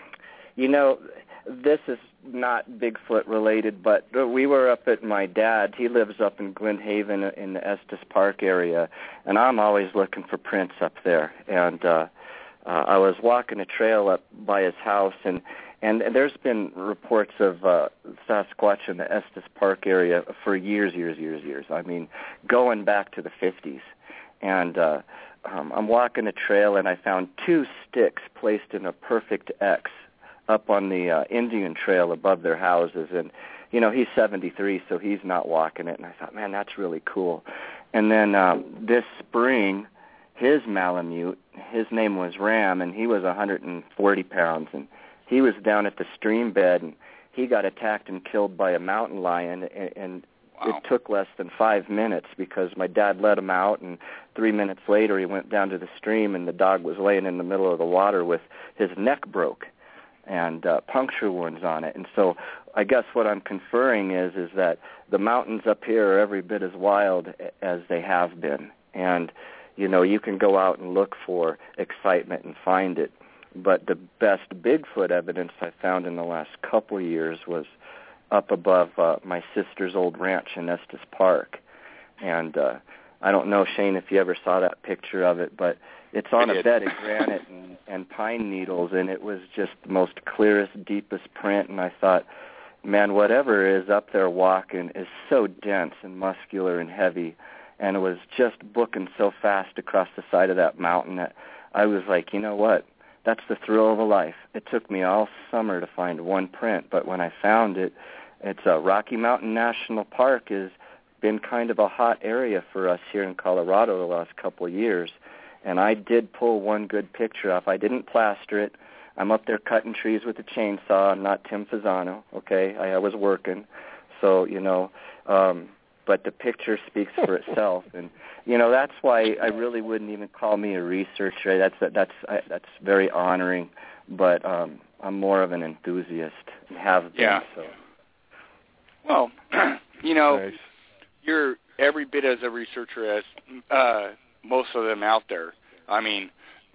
you know, this is not Bigfoot related, but we were up at my dad. He lives up in Glen Haven in the Estes Park area, and I'm always looking for prints up there. And uh, uh, I was walking a trail up by his house, and, and there's been reports of uh, Sasquatch in the Estes Park area for years, years, years, years. I mean, going back to the fifties. And uh, um, I'm walking a trail, and I found two sticks placed in a perfect X up on the uh, Indian Trail above their houses. And, you know, he's seventy-three, so he's not walking it. And I thought, man, that's really cool. And then um, this spring, his Malamute, his name was Ram, and he was one hundred forty pounds. And he was down at the stream bed, and he got attacked and killed by a mountain lion. And, and wow. It took less than five minutes because my dad let him out, and three minutes later he went down to the stream, and the dog was laying in the middle of the water with his neck broke and uh, puncture wounds on it. And so I guess what I'm conferring is is that the mountains up here are every bit as wild as they have been. And, you know, you can go out and look for excitement and find it. But the best Bigfoot evidence I found in the last couple of years was up above uh, my sister's old ranch in Estes Park. And uh, I don't know, Shane, if you ever saw that picture of it, but it's on a bed of granite and, and pine needles, and it was just the most clearest, deepest print. And I thought, man, whatever is up there walking is so dense and muscular and heavy, and it was just booking so fast across the side of that mountain that I was like, you know what? That's the thrill of a life. It took me all summer to find one print, but when I found it, it's uh, Rocky Mountain National Park has been kind of a hot area for us here in Colorado the last couple of years. And I did pull one good picture off. I didn't plaster it. I'm up there cutting trees with a chainsaw. I'm not Tim Fasano, okay? I, I was working. So, you know, um, but the picture speaks for itself. And, you know, that's why I really wouldn't even call me a researcher. That's that's I, that's very honoring. But um, I'm more of an enthusiast and have been.
Yeah.
So.
Well, you know,
nice.
You're every bit as a researcher as uh, most of them out there. I mean,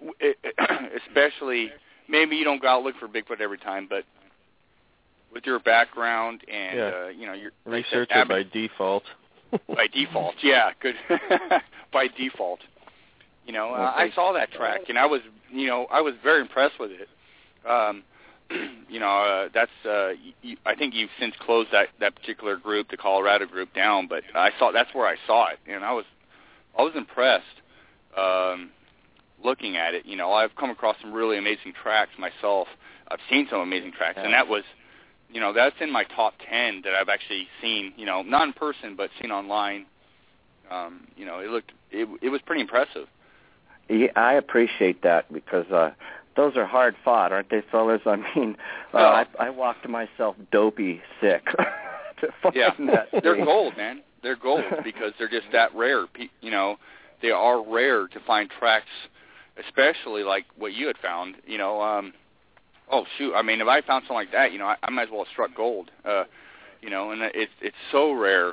especially, maybe you don't go out look for Bigfoot every time, but with your background and,
yeah.
uh, you know, your
researcher
like
by default.
By default, yeah, good. By default. You know, uh, I saw that track, and I was, you know, I was very impressed with it. Um, you know, uh, that's, uh, you, I think you've since closed that, that particular group, the Colorado group, down, but I saw, that's where I saw it, and I was, I was impressed um, looking at it. You know, I've come across some really amazing tracks myself. I've seen some amazing tracks, and that was, you know, that's in my top ten that I've actually seen, you know, not in person, but seen online. Um, you know, it looked, it, it was pretty impressive.
Yeah, I appreciate that because uh, those are hard fought, aren't they, fellas? I mean, uh,
oh.
I, I walked myself dopey sick to find
yeah.
that.
They're
thing.
gold, man. They're gold because they're just that rare. You know, they are rare to find tracks, especially like what you had found. You know, um, Oh shoot! I mean, if I found something like that, you know, I, I might as well have struck gold. Uh, you know, and it's it's so rare.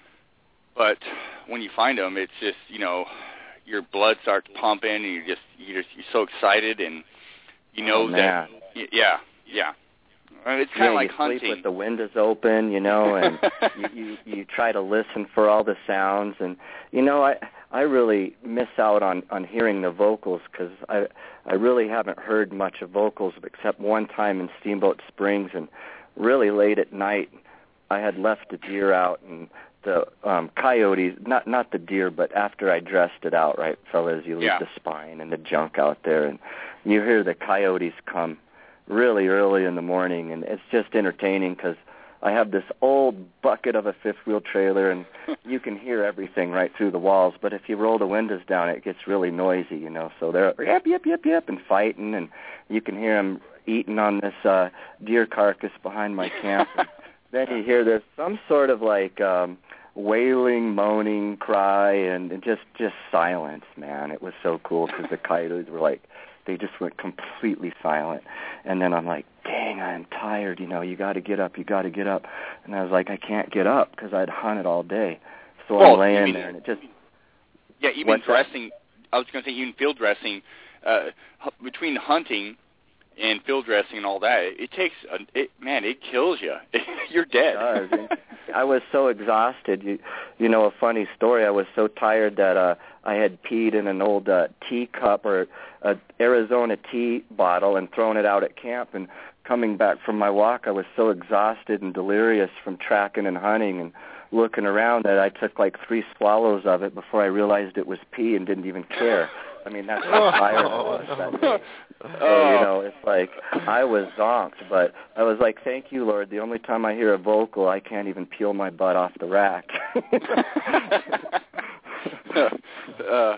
But when you find them, it's just, you know, your blood starts pumping, and you just you just you're so excited, and you know
oh,
that. Yeah, yeah. It's kind of
yeah,
like
you
hunting.
sleep with the windows open, you know, and you, you you try to listen for all the sounds, and you know, I I really miss out on on hearing the vocals because I I really haven't heard much of vocals except one time in Steamboat Springs, and really late at night, I had left a deer out, and the um, coyotes, not not the deer, but after I dressed it out, right, fellas, you leave
yeah.
the spine and the junk out there, and you hear the coyotes come really early in the morning, and it's just entertaining because I have this old bucket of a fifth-wheel trailer, and you can hear everything right through the walls, but if you roll the windows down, it gets really noisy, you know, so they're yep, yep, yep, yep, and fighting, and you can hear them eating on this uh, deer carcass behind my camp. Then you hear there's some sort of like um, wailing, moaning cry, and, and just, just silence, man. It was so cool because the coyotes were like, they just went completely silent. And then I'm like, dang, I'm tired. You know, you got to get up. You got to get up. And I was like, I can't get up because I'd hunted all day. So
well,
I'm laying
mean,
there, and it just.
Yeah, even dressing. That? I was going to say even field dressing. Uh, between hunting and field dressing and all that, it, it takes. A, it, man, it kills you. You're dead.
It does. I was so exhausted. You, you know, a funny story. I was so tired that uh, I had peed in an old uh, teacup or a Arizona tea bottle and thrown it out at camp. And coming back from my walk, I was so exhausted and delirious from tracking and hunting and looking around that I took like three swallows of it before I realized it was pee and didn't even care. I mean, that's how tired I was that day. So, you know, it's like I was zonked, but I was like, thank you, Lord. The only time I hear a vocal, I can't even peel my butt off the rack.
uh,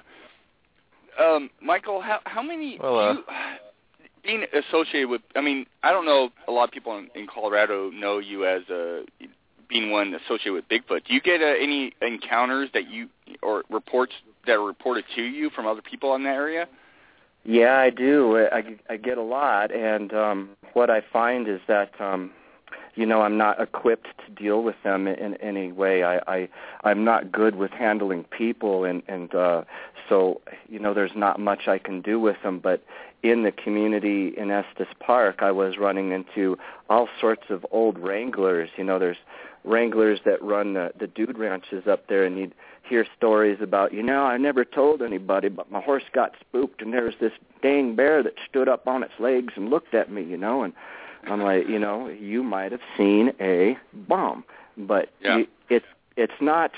um, Michael, how, how many,
well, uh,
you, being associated with, I mean, I don't know, a lot of people in, in Colorado know you as a, being one associated with Bigfoot. Do you get uh, any encounters that you, or reports that are reported to you from other people in that area?
Yeah, I do. I, I get a lot, and um, what I find is that, um, you know, I'm not equipped to deal with them in, in any way. I, I, I'm not good with handling people, and, and uh, so, you know, there's not much I can do with them, but in the community in Estes Park, I was running into all sorts of old wranglers. You know, there's wranglers that run the, the dude ranches up there, and you'd hear stories about, you know, I never told anybody, but my horse got spooked, and there was this dang bear that stood up on its legs and looked at me, you know, and I'm like, you know, you might have seen a bomb, but
yeah.
you, it's it's not,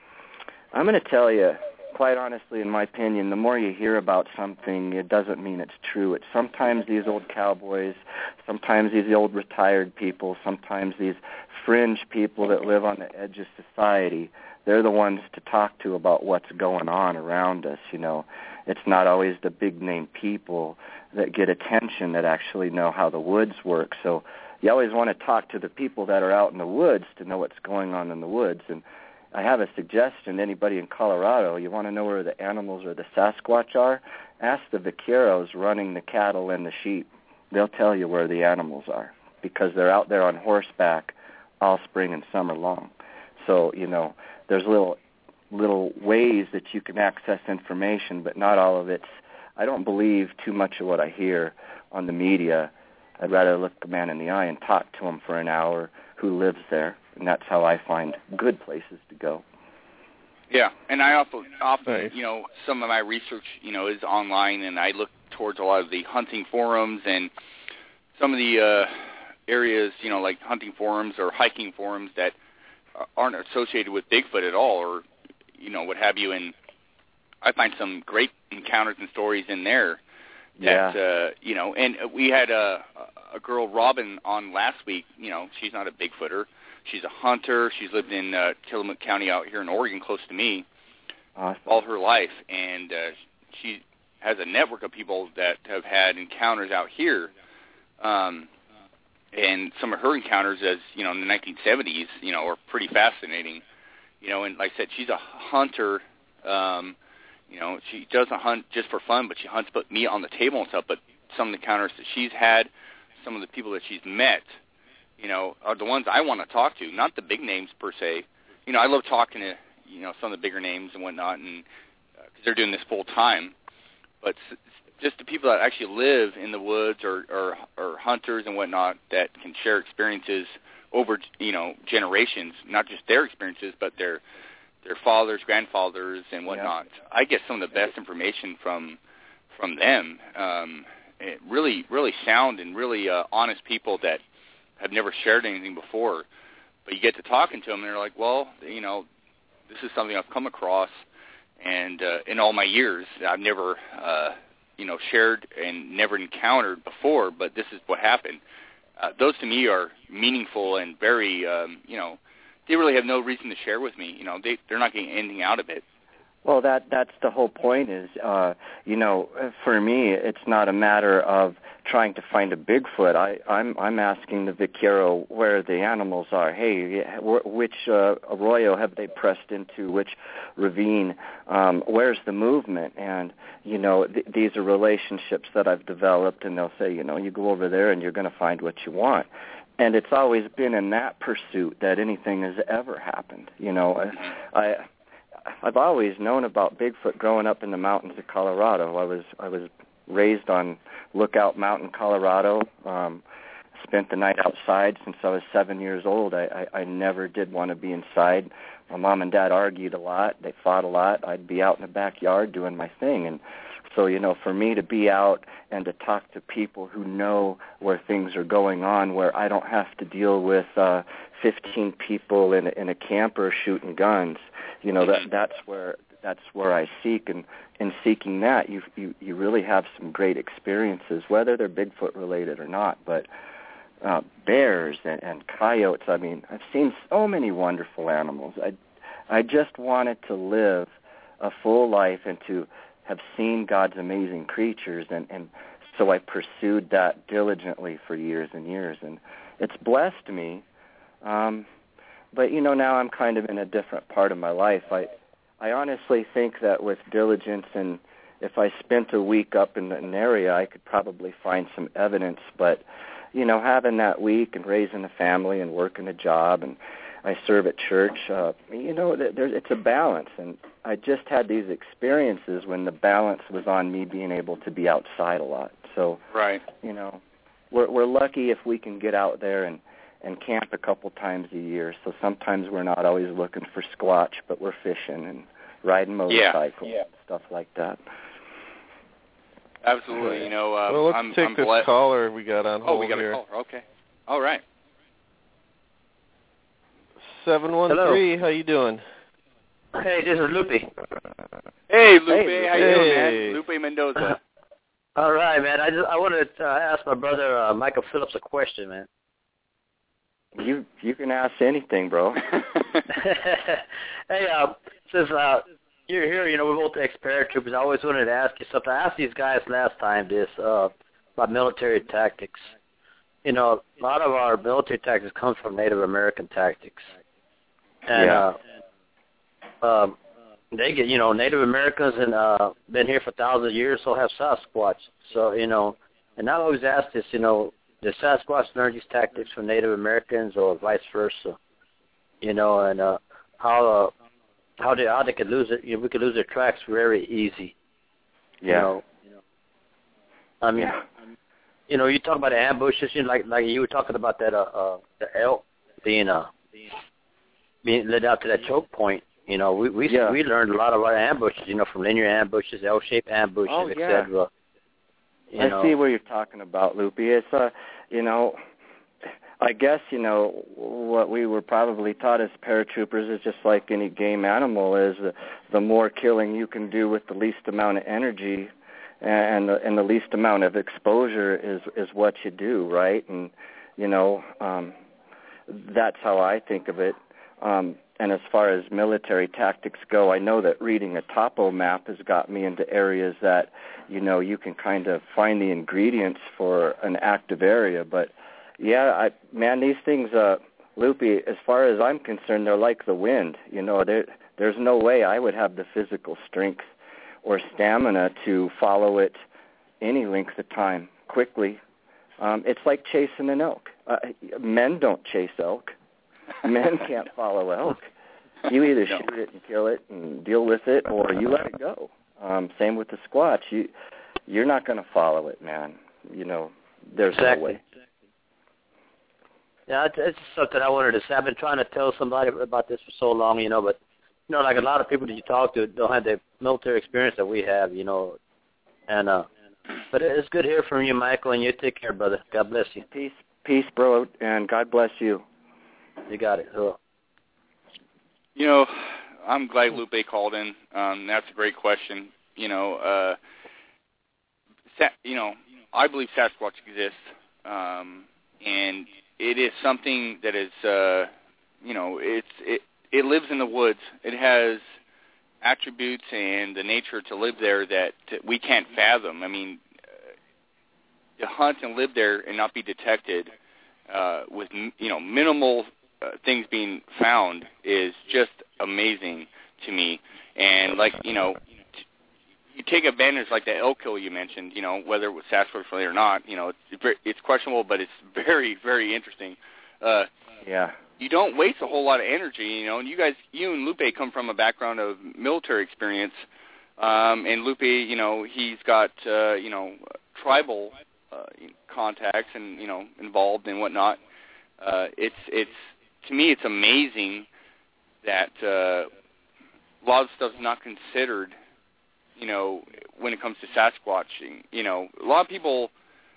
I'm going to tell you, quite honestly, in my opinion, the more you hear about something, it doesn't mean it's true. It's sometimes these old cowboys, sometimes these old retired people, sometimes these fringe people that live on the edge of society. They're the ones to talk to about what's going on around us, you know. It's not always the big-name people that get attention that actually know how the woods work. So you always want to talk to the people that are out in the woods to know what's going on in the woods. And I have a suggestion, anybody in Colorado, you want to know where the animals or the Sasquatch are? Ask the vaqueros running the cattle and the sheep. They'll tell you where the animals are because they're out there on horseback all spring and summer long. So, you know, there's little little ways that you can access information, but not all of it's, I don't believe too much of what I hear on the media. I'd rather look a man in the eye and talk to him for an hour who lives there, and that's how I find good places to go.
Yeah, and I often, often
nice.
you know, some of my research, you know, is online, and I look towards a lot of the hunting forums and some of the uh, areas, you know, like hunting forums or hiking forums that aren't associated with Bigfoot at all, or you know, what have you. And I find some great encounters and stories in there. That,
yeah.
Uh, you know, and we had a, a girl, Robin, on last week. You know, she's not a Bigfooter. She's a hunter. She's lived in uh, Tillamook County out here in Oregon, close to me,
awesome.
all her life, and uh, she has a network of people that have had encounters out here. Um, and some of her encounters, as you know, in the nineteen seventies, you know, are pretty fascinating. You know, and like I said, she's a hunter. Um, you know, she doesn't hunt just for fun, but she hunts put meat on the table and stuff. But some of the encounters that she's had, some of the people that she's met, you know, are the ones I want to talk to, not the big names per se. You know, I love talking to, you know, some of the bigger names and whatnot, and because uh, they're doing this full time. But just the people that actually live in the woods or, or or hunters and whatnot that can share experiences over, you know, generations, not just their experiences, but their their fathers, grandfathers, and whatnot. Yeah. I get some of the best information from from them. Um, it really, really sound and really uh, honest people that have never shared anything before. But you get to talking to them, and they're like, well, you know, this is something I've come across, and uh, in all my years, I've never, uh, you know, shared and never encountered before, but this is what happened. Uh, those to me are meaningful and very, um, you know, they really have no reason to share with me. You know, they, they're not getting anything out of it.
Well, that that's the whole point is, uh, you know, for me, it's not a matter of trying to find a Bigfoot. I, I'm I'm asking the vaquero where the animals are. Hey, which uh, arroyo have they pressed into? Which ravine? Um, where's the movement? And, you know, th- these are relationships that I've developed, and they'll say, you know, you go over there and you're going to find what you want. And it's always been in that pursuit that anything has ever happened. You know, I... I I've always known about Bigfoot growing up in the mountains of Colorado. I was I was raised on Lookout Mountain, Colorado. Um, spent the night outside since I was seven years old. I, I, I never did want to be inside. My mom and dad argued a lot. They fought a lot. I'd be out in the backyard doing my thing. And so, you know, for me to be out and to talk to people who know where things are going on, where I don't have to deal with uh, fifteen people in, in a camper shooting guns, you know, that that's where that's where I seek, and in seeking that, you you you really have some great experiences, whether they're Bigfoot related or not. But uh, bears and, and coyotes, I mean, I've seen so many wonderful animals. I I just wanted to live a full life and to have seen God's amazing creatures, and, and so I pursued that diligently for years and years, and it's blessed me. Um, But, you know, now I'm kind of in a different part of my life. I I honestly think that with diligence, and if I spent a week up in an area, I could probably find some evidence. But, you know, having that week and raising a family and working a job, and I serve at church, uh, you know, there, it's a balance. And I just had these experiences when the balance was on me being able to be outside a lot. So,
right.
you know, we're we're lucky if we can get out there and and camp a couple times a year. So sometimes we're not always looking for squatch, but we're fishing and riding motorcycles
yeah.
and stuff like that.
Absolutely. You know, uh,
well, let's
I'm,
take
I'm
this
blessed.
caller we got on
oh,
hold
we got
here.
a caller. Okay. All right.
seven one three, how you doing?
Hey, this is Lupe.
Hey, Lupe.
Hey,
how you
hey.
doing, man? Lupe Mendoza.
All right, man. I just I wanted to uh, ask my brother uh, Michael Phillips a question, man.
You you can ask anything, bro.
Hey, uh, since uh, you're here, you know, we're both ex-paratroopers. I always wanted to ask you something. I asked these guys last time this uh, about military tactics. You know, a lot of our military tactics come from Native American tactics. And,
yeah.
uh, um, they get, you know, Native Americans and uh, been here for thousands of years, so have Sasquatch. So, you know, and I always ask this, you know, did Sasquatch learn these tactics from Native Americans or vice versa? You know, and uh, how uh, how they how they could lose it. You know, we could lose their tracks very easy.
Yeah.
You know, I mean,
yeah.
you know, you talk about the ambushes, you know, like like you were talking about that uh, uh the elk being uh being led out to that choke point. You know, we we
yeah.
we learned a lot of our ambushes. You know, from linear ambushes, L-shaped ambushes,
oh,
et
yeah.
cetera. You
I
know.
see what you're talking about, Lupe. It's uh, you know, I guess you know what we were probably taught as paratroopers is just like any game animal is the, the more killing you can do with the least amount of energy, and the, and the least amount of exposure is is what you do, right? And you know, um, that's how I think of it. Um, and as far as military tactics go, I know that reading a topo map has got me into areas that, you know, you can kind of find the ingredients for an active area. But, yeah, I, man, these things, uh, Lupe, as far as I'm concerned, they're like the wind. You know, there's no way I would have the physical strength or stamina to follow it any length of time quickly. Um, it's like chasing an elk. Uh, men don't chase elk. Men can't follow elk. You either
no.
shoot it and kill it and deal with it, or you let it go. Um, same with the Squatch. You, you're not going to follow it, man. You know, there's
exactly.
no way.
Yeah, it's, it's something I wanted to say. I've been trying to tell somebody about this for so long, you know, but, you know, like a lot of people that you talk to don't have the military experience that we have, you know. And, uh, but it's good to hear from you, Michael, and you take care, brother. God bless you.
Peace, peace, bro, and God bless you.
You got it. Cool.
You know, I'm glad Lupe called in. Um, that's a great question. You know, uh, sa- you know, I believe Sasquatch exists, um, and it is something that is, uh, you know, it's it it lives in the woods. It has attributes and the nature to live there that we can't fathom. I mean, uh, to hunt and live there and not be detected uh, with, you know, minimal uh, things being found is just amazing to me. And, like, you know, t- you take advantage, like the elk kill you mentioned, you know, whether it was Sasquatch related or not, you know, it's, it's questionable, but it's very, very interesting. Uh,
yeah.
You don't waste a whole lot of energy, you know, and you guys, you and Lupe come from a background of military experience, um, and Lupe, you know, he's got, uh, you know, tribal uh, contacts and, you know, involved and whatnot. Uh, it's, it's, to me, it's amazing that uh, a lot of stuff is not considered, you know, when it comes to Sasquatching. You know, a lot of people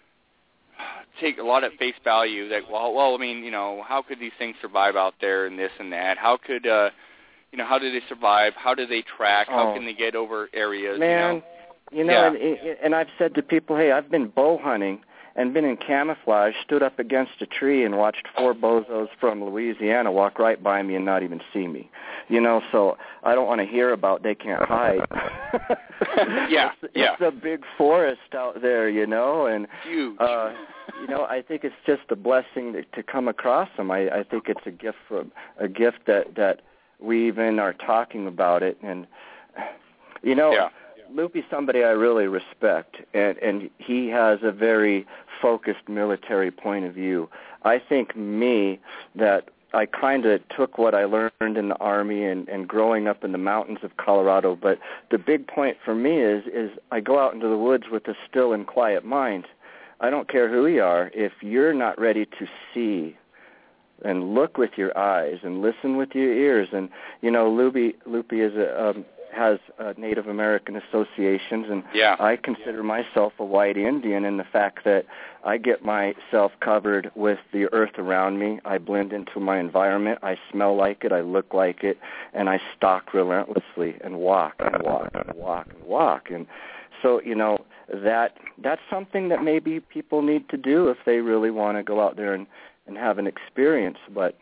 take a lot at face value that, well, well, I mean, you know, how could these things survive out there and this and that? How could, uh, you know, how do they survive? How do they track?
Oh.
How can they get over areas?
Man,
you know,
you know
yeah.
and, and I've said to people, hey, I've been bow hunting and been in camouflage, stood up against a tree and watched four bozos from Louisiana walk right by me and not even see me. You know, so I don't want to hear about they can't hide.
yeah,
it's,
yeah.
It's a big forest out there, you know, and
huge.
Uh, you know, I think it's just a blessing to, to come across them. I, I think it's a gift from a gift that that we even are talking about it, and you know.
Yeah.
Loopy's somebody I really respect, and, and he has a very focused military point of view. I think me, that I kind of took what I learned in the Army and, and growing up in the mountains of Colorado, but the big point for me is, is I go out into the woods with a still and quiet mind. I don't care who you are. If you're not ready to see and look with your eyes and listen with your ears, and, you know, Loopy, Loopy is a... Um, has uh, Native American associations, and
yeah.
I consider myself a white Indian in the fact that I get myself covered with the earth around me. I blend into my environment. I smell like it. I look like it, and I stalk relentlessly and walk and walk and walk and walk. And so, you know, that that's something that maybe people need to do if they really want to go out there and, and have an experience. But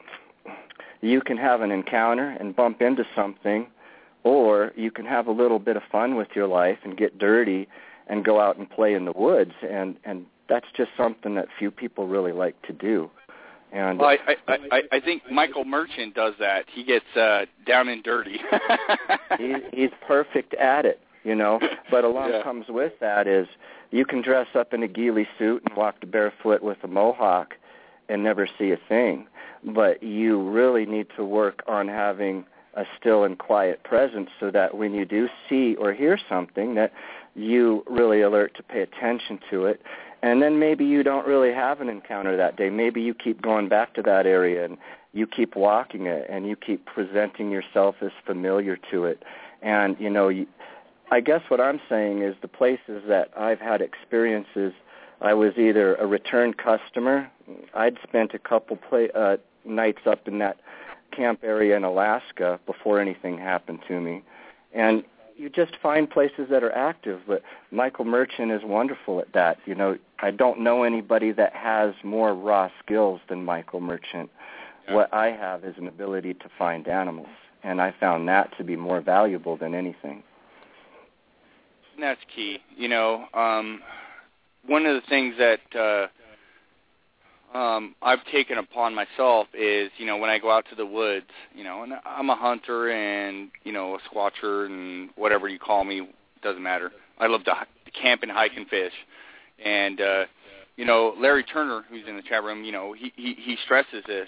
you can have an encounter and bump into something, or you can have a little bit of fun with your life and get dirty and go out and play in the woods, and, and that's just something that few people really like to do. And
well, I, I, I, I think Michael Merchant does that. He gets uh, down and dirty.
he, he's perfect at it, you know. But along
yeah.
comes with that is you can dress up in a ghillie suit and walk barefoot with a mohawk and never see a thing. But you really need to work on having a still and quiet presence so that when you do see or hear something that you really alert to pay attention to it. And then maybe you don't really have an encounter that day. Maybe you keep going back to that area and you keep walking it and you keep presenting yourself as familiar to it. And, you know, you, I guess what I'm saying is the places that I've had experiences, I was either a return customer. I'd spent a couple play, uh, nights up in that camp area in Alaska before anything happened to me. And you just find places that are active, but Michael Merchant is wonderful at that. You know, I don't know anybody that has more raw skills than Michael Merchant.
Yeah.
What I have is an ability to find animals, and I found that to be more valuable than anything.
And that's key. You know, um, one of the things that uh, Um, I've taken upon myself is, you know, when I go out to the woods, you know, and I'm a hunter and, you know, a squatcher and whatever you call me, doesn't matter. I love to, to camp and hike and fish. And, uh, you know, Larry Turner, who's in the chat room, you know, he he, he stresses this.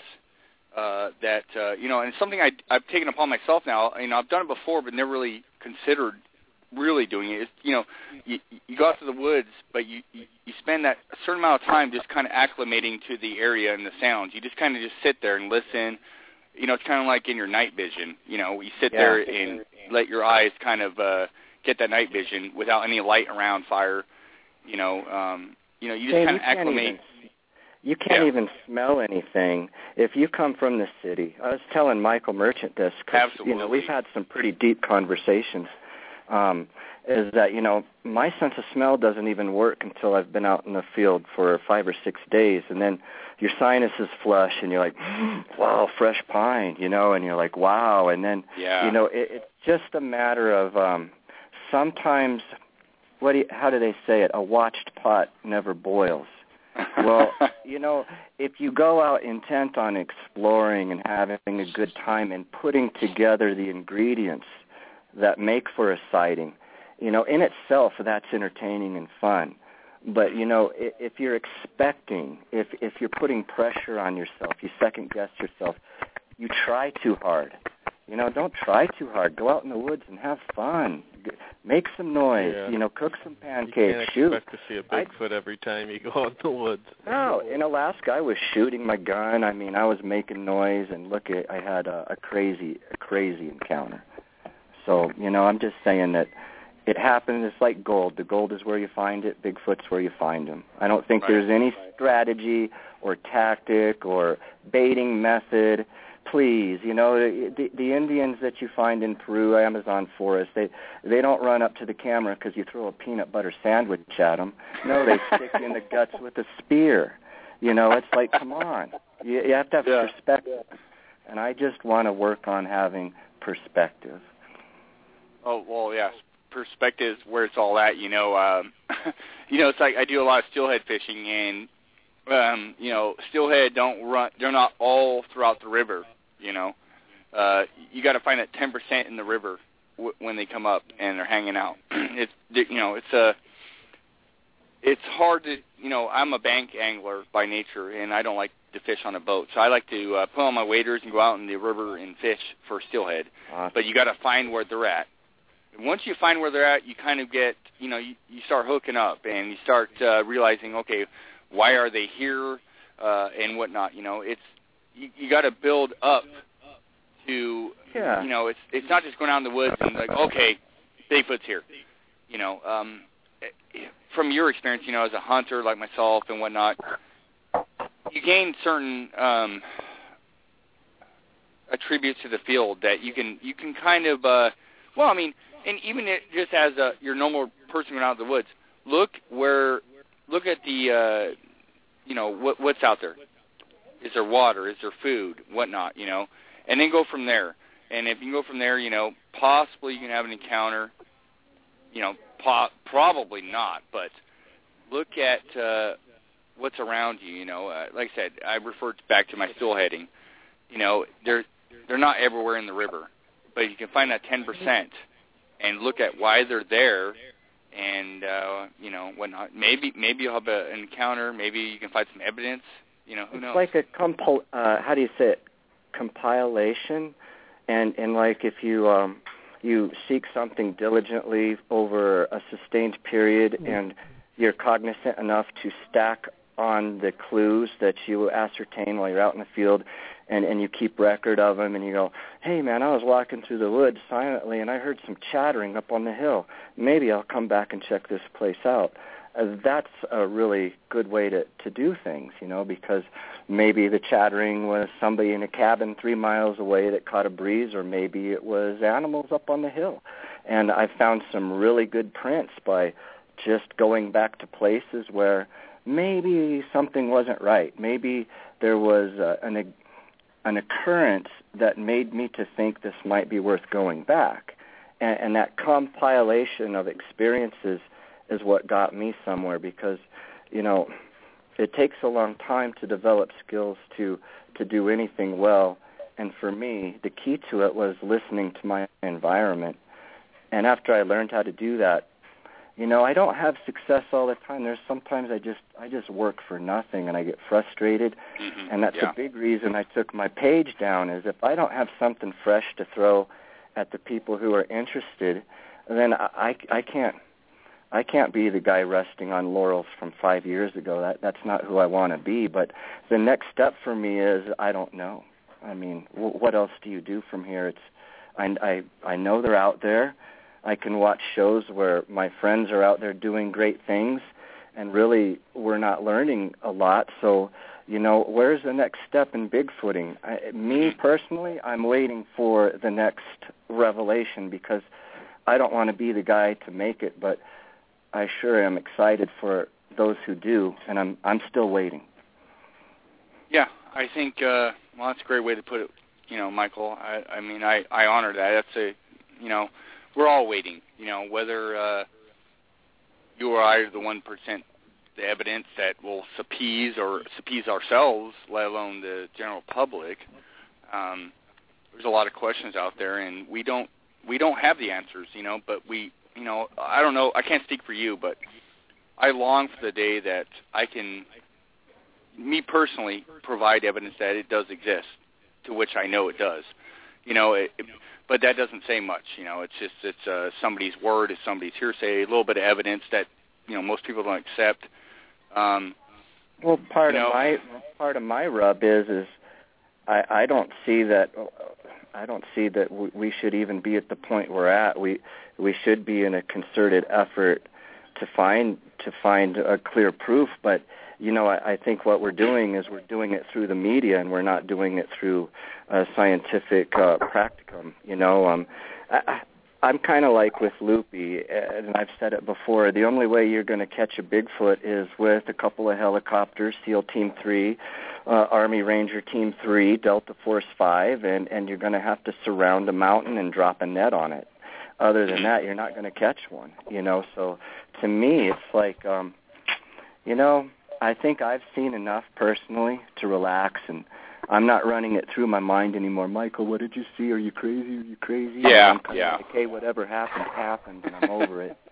Uh, that, uh, you know, and it's something I, I've taken upon myself now. You know, I've done it before, but never really considered really doing it. It's, you know, you, you go out to the woods, but you, you, you spend that a certain amount of time just kind of acclimating to the area and the sounds. You just kind of just sit there and listen. You know, it's kind of like in your night vision. You know, you sit yeah. there and let your eyes kind of uh, get that night vision without any light around fire. You know, um, you know, you just
Dave,
kind of
you
acclimate.
Even, you can't
yeah.
even smell anything if you come from the city. I was telling Michael Merchant this because, you know, we've had some pretty deep conversations. Um, is that, you know, my sense of smell doesn't even work until I've been out in the field for five or six days, and then your sinuses flush, and you're like, wow, fresh pine, you know, and you're like, wow, and then,
yeah.
you know, it, it's just a matter of um, sometimes, what do you, how do they say it, a watched pot never boils. Well, you know, if you go out intent on exploring and having a good time and putting together the ingredients that make for a sighting, you know, in itself, that's entertaining and fun. But, you know, if, if you're expecting, if if you're putting pressure on yourself, you second-guess yourself, you try too hard. You know, don't try too hard. Go out in the woods and have fun. Make some noise.
Yeah.
You know, cook some pancakes.
You can't
shoot.
expect to see a Bigfoot every time you go out in the woods.
No, in Alaska, I was shooting my gun. I mean, I was making noise, and look, at I had a, a crazy, a crazy encounter. So, you know, I'm just saying that it happens. It's like gold. The gold is where you find it. Bigfoot's where you find him. I don't think
right.
there's any strategy or tactic or baiting method. Please, you know, the, the Indians that you find in Peru, Amazon forest, they they don't run up to the camera because you throw a peanut butter sandwich at them. No, they stick you in the guts with a spear. You know, it's like, come on. You, you have to have
yeah.
perspective. And I just want to work on having perspective.
Oh, well, yes. Perspective is where it's all at, you know. Um, you know, it's like I do a lot of steelhead fishing, and, um, you know, steelhead don't run, they're not all throughout the river, you know. Uh, you got to find that ten percent in the river w- when they come up and they're hanging out. It's, you know, it's a, it's hard to, you know, I'm a bank angler by nature, and I don't like to fish on a boat. So I like to uh, put on my waders and go out in the river and fish for steelhead.
Awesome.
But you got to find where they're at. And once you find where they're at, you kind of get, you know, you, you start hooking up, and you start uh, realizing, okay, why are they here uh, and whatnot. You know, it's you, you got to build up to,
yeah.
you know, it's it's not just going out in the woods and like, okay, Bigfoot's here. You know, um, from your experience, you know, as a hunter like myself and whatnot, you gain certain um, attributes to the field that you can you can kind of, uh, well, I mean, and even it just as a, your normal person going out in the woods, look where, look at the, uh, you know, what, what's out there. Is there water? Is there food? Whatnot, you know, and then go from there. And if you can go from there, you know, possibly you can have an encounter. You know, po- probably not, but look at uh, what's around you. You know, uh, like I said, I referred back to my steelheading. You know, they're they're not everywhere in the river, but you can find that ten percent and look at why they're there, and uh, you know, whatnot. Maybe maybe you'll have a, an encounter. Maybe you can find some evidence. You know, who
it's
knows?
It's like a compil- uh, how do you say it? Compilation, and and like if you um, you seek something diligently over a sustained period, mm-hmm. and you're cognizant enough to stack on the clues that you ascertain while you're out in the field, and, and you keep record of them, and you go, hey, man, I was walking through the woods silently, and I heard some chattering up on the hill. Maybe I'll come back and check this place out. Uh, that's a really good way to, to do things, you know, because maybe the chattering was somebody in a cabin three miles away that caught a breeze, or maybe it was animals up on the hill. And I've found some really good prints by just going back to places where maybe something wasn't right. Maybe there was uh, an an occurrence that made me to think this might be worth going back. And, and that compilation of experiences is what got me somewhere, because, you know, it takes a long time to develop skills to, to do anything well. And for me, the key to it was listening to my environment. And after I learned how to do that, You know, I don't have success all the time. There's sometimes I just I just work for nothing and I get frustrated,
mm-hmm.
and that's
yeah.
a big reason I took my page down. Is if I don't have something fresh to throw at the people who are interested, then I, I, I can't I can't be the guy resting on laurels from five years ago. That that's not who I want to be. But the next step for me is I don't know. I mean, w- what else do you do from here? It's I, I I know they're out there. I can watch shows where my friends are out there doing great things, and really we're not learning a lot. So, you know, where's the next step in Bigfooting? I, me personally, I'm waiting for the next revelation because I don't want to be the guy to make it, but I sure am excited for those who do, and I'm I'm still waiting.
Yeah, I think uh, well, that's a great way to put it. You know, Michael. I, I mean, I, I honor that. That's a, you know, we're all waiting. You know, whether uh, you or I are the one percent, the evidence that will appease or appease ourselves, let alone the general public. Um, there's a lot of questions out there, and we don't we don't have the answers. You know, but we, you know, I don't know. I can't speak for you, but I long for the day that I can, me personally, provide evidence that it does exist, to which I know it does. You know, it, it, but that doesn't say much. You know, it's just it's uh, somebody's word, it's somebody's hearsay, a little bit of evidence that, you know, most people don't accept. Um,
well, part
you know,
of my part of my rub is is I, I don't see that I don't see that we, we should even be at the point we're at. We we should be in a concerted effort to find to find a clear proof, but you know, I, I think what we're doing is we're doing it through the media, and we're not doing it through uh, scientific uh, practicum. You know, um, I, I'm kind of like with Loopy, and I've said it before. The only way you're going to catch a Bigfoot is with a couple of helicopters, SEAL Team Three, uh, Army Ranger Team Three, Delta Force Five, and and you're going to have to surround a mountain and drop a net on it. Other than that, you're not going to catch one. You know, so to me, it's like, um, you know. I think I've seen enough personally to relax, and I'm not running it through my mind anymore. Michael, what did you see? Are you crazy? Are you crazy?
Yeah,
I'm kind
yeah.
of like, hey, whatever happened, happened, and I'm over it.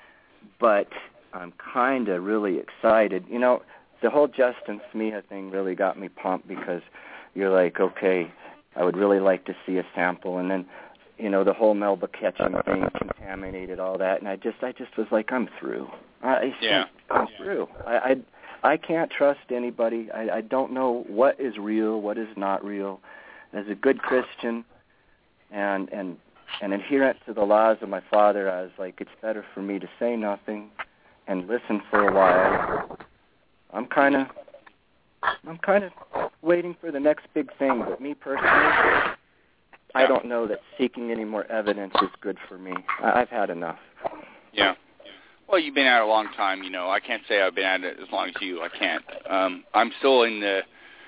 But I'm kind of really excited. You know, the whole Justin Smeha thing really got me pumped because you're like, okay, I would really like to see a sample, and then, you know, the whole Melba catching thing contaminated all that, and I just, I just was like, I'm through. I,
yeah,
I'm through. I. I I can't trust anybody. I, I don't know what is real, what is not real. As a good Christian and and an adherent to the laws of my father, I was like, it's better for me to say nothing and listen for a while. I'm kind of I'm kind of waiting for the next big thing. But me personally, I don't know that seeking any more evidence is good for me. I, I've had enough.
Yeah. Well, you've been at it a long time, you know. I can't say I've been at it as long as you. I can't. Um, I'm still in the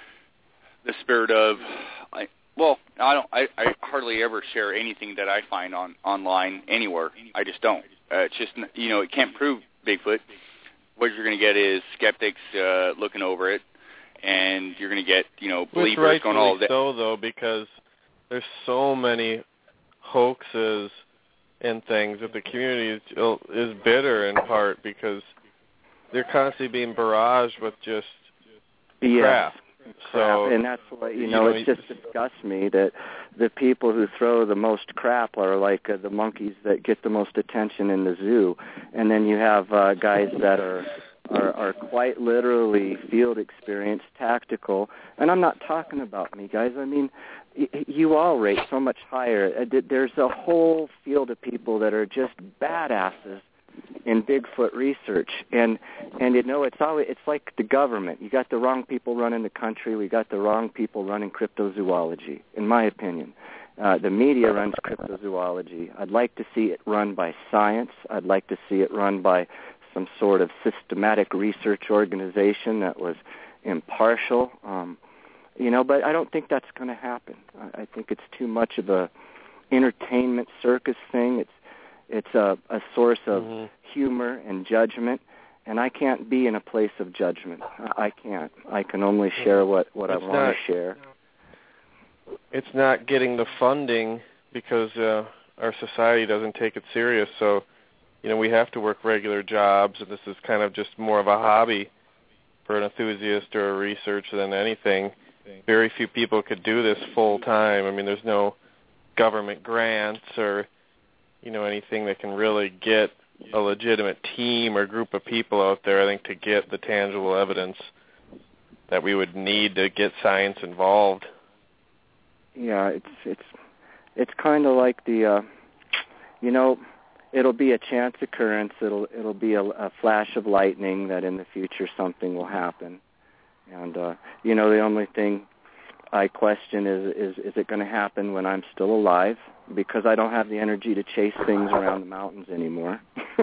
the spirit of, I, well, I don't. I, I hardly ever share anything that I find on online anywhere. I just don't. Uh, it's just, you know, it can't prove Bigfoot. What you're going to get is skeptics uh, looking over it, and you're going to get, you know, believers going all that.
So though, because there's so many hoaxes and things that the community is, is bitter in part because they're constantly being barraged with just
yes.
crap. So,
and that's what, you,
you
know,
know,
it just disgusts me that the people who throw the most crap are like uh, the monkeys that get the most attention in the zoo. And then you have uh, guys that are, are are quite literally field experienced, tactical. And I'm not talking about me, guys. I mean, y- you all rate so much higher. There's a whole field of people that are just badasses in Bigfoot research, and and you know, it's always it's like the government. You got the wrong people running the country. We got the wrong people running cryptozoology, in my opinion. Uh, the media runs cryptozoology. I'd like to see it run by science. I'd like to see it run by some sort of systematic research organization that was impartial. Um, you know, but I don't think that's going to happen. I, I think it's too much of a entertainment circus thing. It's It's a, a source of mm-hmm. humor and judgment, and I can't be in a place of judgment. I, I can't. I can only share what, what I want to share.
It's not getting the funding because uh, our society doesn't take it serious. So you know, we have to work regular jobs, and this is kind of just more of a hobby for an enthusiast or a researcher than anything. Very few people could do this full time. I mean, there's no government grants or, you know, anything that can really get a legitimate team or group of people out there, I think, to get the tangible evidence that we would need to get science involved.
Yeah, it's it's it's kind of like the, uh, you know, it'll be a chance occurrence. It'll it'll be a, a flash of lightning that in the future something will happen. And uh, you know, the only thing I question is is is it going to happen when I'm still alive? Because I don't have the energy to chase things around the mountains anymore.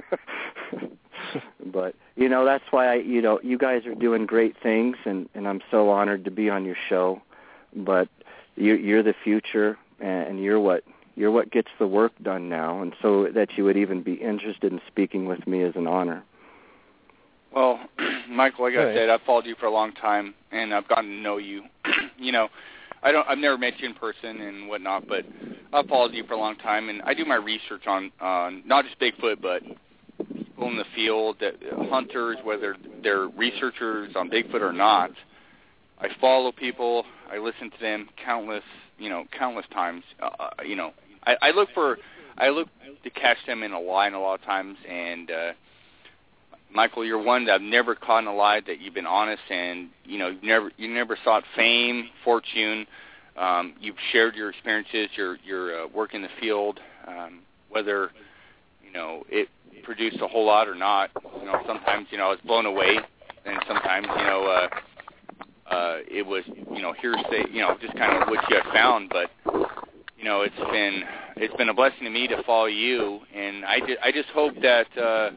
But you know, that's why I, you know, you guys are doing great things, and, and I'm so honored to be on your show. But you, you're the future, and you're what you're what gets the work done now. And so that you would even be interested in speaking with me is an honor.
Well, Michael, like
Hey.
I said, I've followed you for a long time, and I've gotten to know you. You know, I don't, I've never met you in person and whatnot, but I've followed you for a long time, and I do my research on, on not just Bigfoot, but people in the field, that hunters, whether they're researchers on Bigfoot or not. I follow people. I listen to them countless, you know, countless times. Uh, you know, I, I look for, I look to catch them in a line a lot of times, and uh, Michael, you're one that I've never caught in a lie, that you've been honest, and you know, you never you never sought fame, fortune. Um, you've shared your experiences, your your uh, work in the field, um, whether you know it produced a whole lot or not. You know, sometimes you know I was blown away, and sometimes you know uh, uh, it was you know hearsay, you know, just kind of what you had found. But you know, it's been it's been a blessing to me to follow you, and I just, I just hope that. Uh,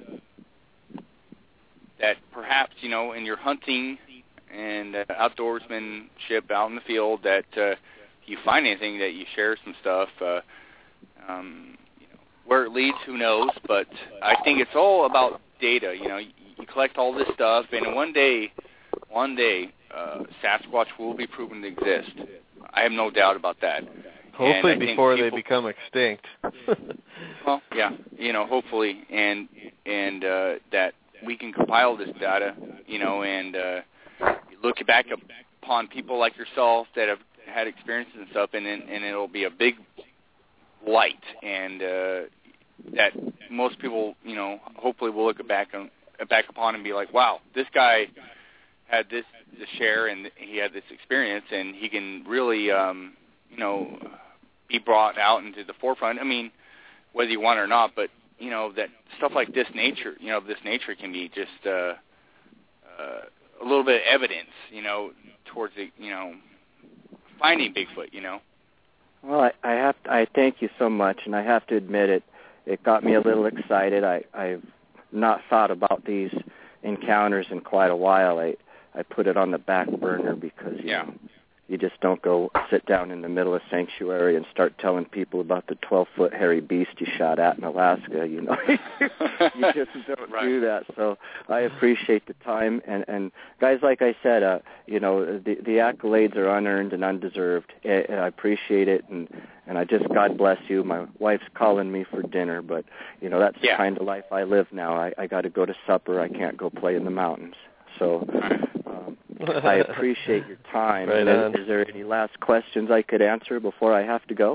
that perhaps, you know, in your hunting and uh, outdoorsmanship out in the field, that uh, you find anything, that you share some stuff. Uh, um, you know, where it leads, who knows? But I think it's all about data. You know, you, you collect all this stuff, and one day, one day, uh, Sasquatch will be proven to exist. I have no doubt about that.
Hopefully before
people,
they become extinct.
Well, yeah, you know, hopefully, and and uh, that we can compile this data, you know, and uh, look back upon people like yourself that have had experiences and stuff, and and it'll be a big light, and uh, that most people, you know, hopefully will look back on back upon and be like, wow, this guy had this to share, and he had this experience, and he can really, um, you know, be brought out into the forefront. I mean, whether you want it or not, but you know, that stuff like this nature, you know, this nature can be just uh, uh, a little bit of evidence, you know, towards the, you know, finding Bigfoot, you know.
Well, I, I have to, I thank you so much, and I have to admit it. It got me a little excited. I, I've not thought about these encounters in quite a while. I, I put it on the back burner because you
yeah.
know, you just don't go sit down in the middle of sanctuary and start telling people about the twelve-foot hairy beast you shot at in Alaska. You know, you just don't
right.
do that. So I appreciate the time. And, and guys, like I said, uh, you know, the, the accolades are unearned and undeserved. I, I appreciate it, and, and I just, God bless you. My wife's calling me for dinner, but, you know, that's
yeah.
the kind of life I live now. I, I got to go to supper. I can't go play in the mountains. So um, I appreciate your time.
Right
is, is there any last questions I could answer before I have to go?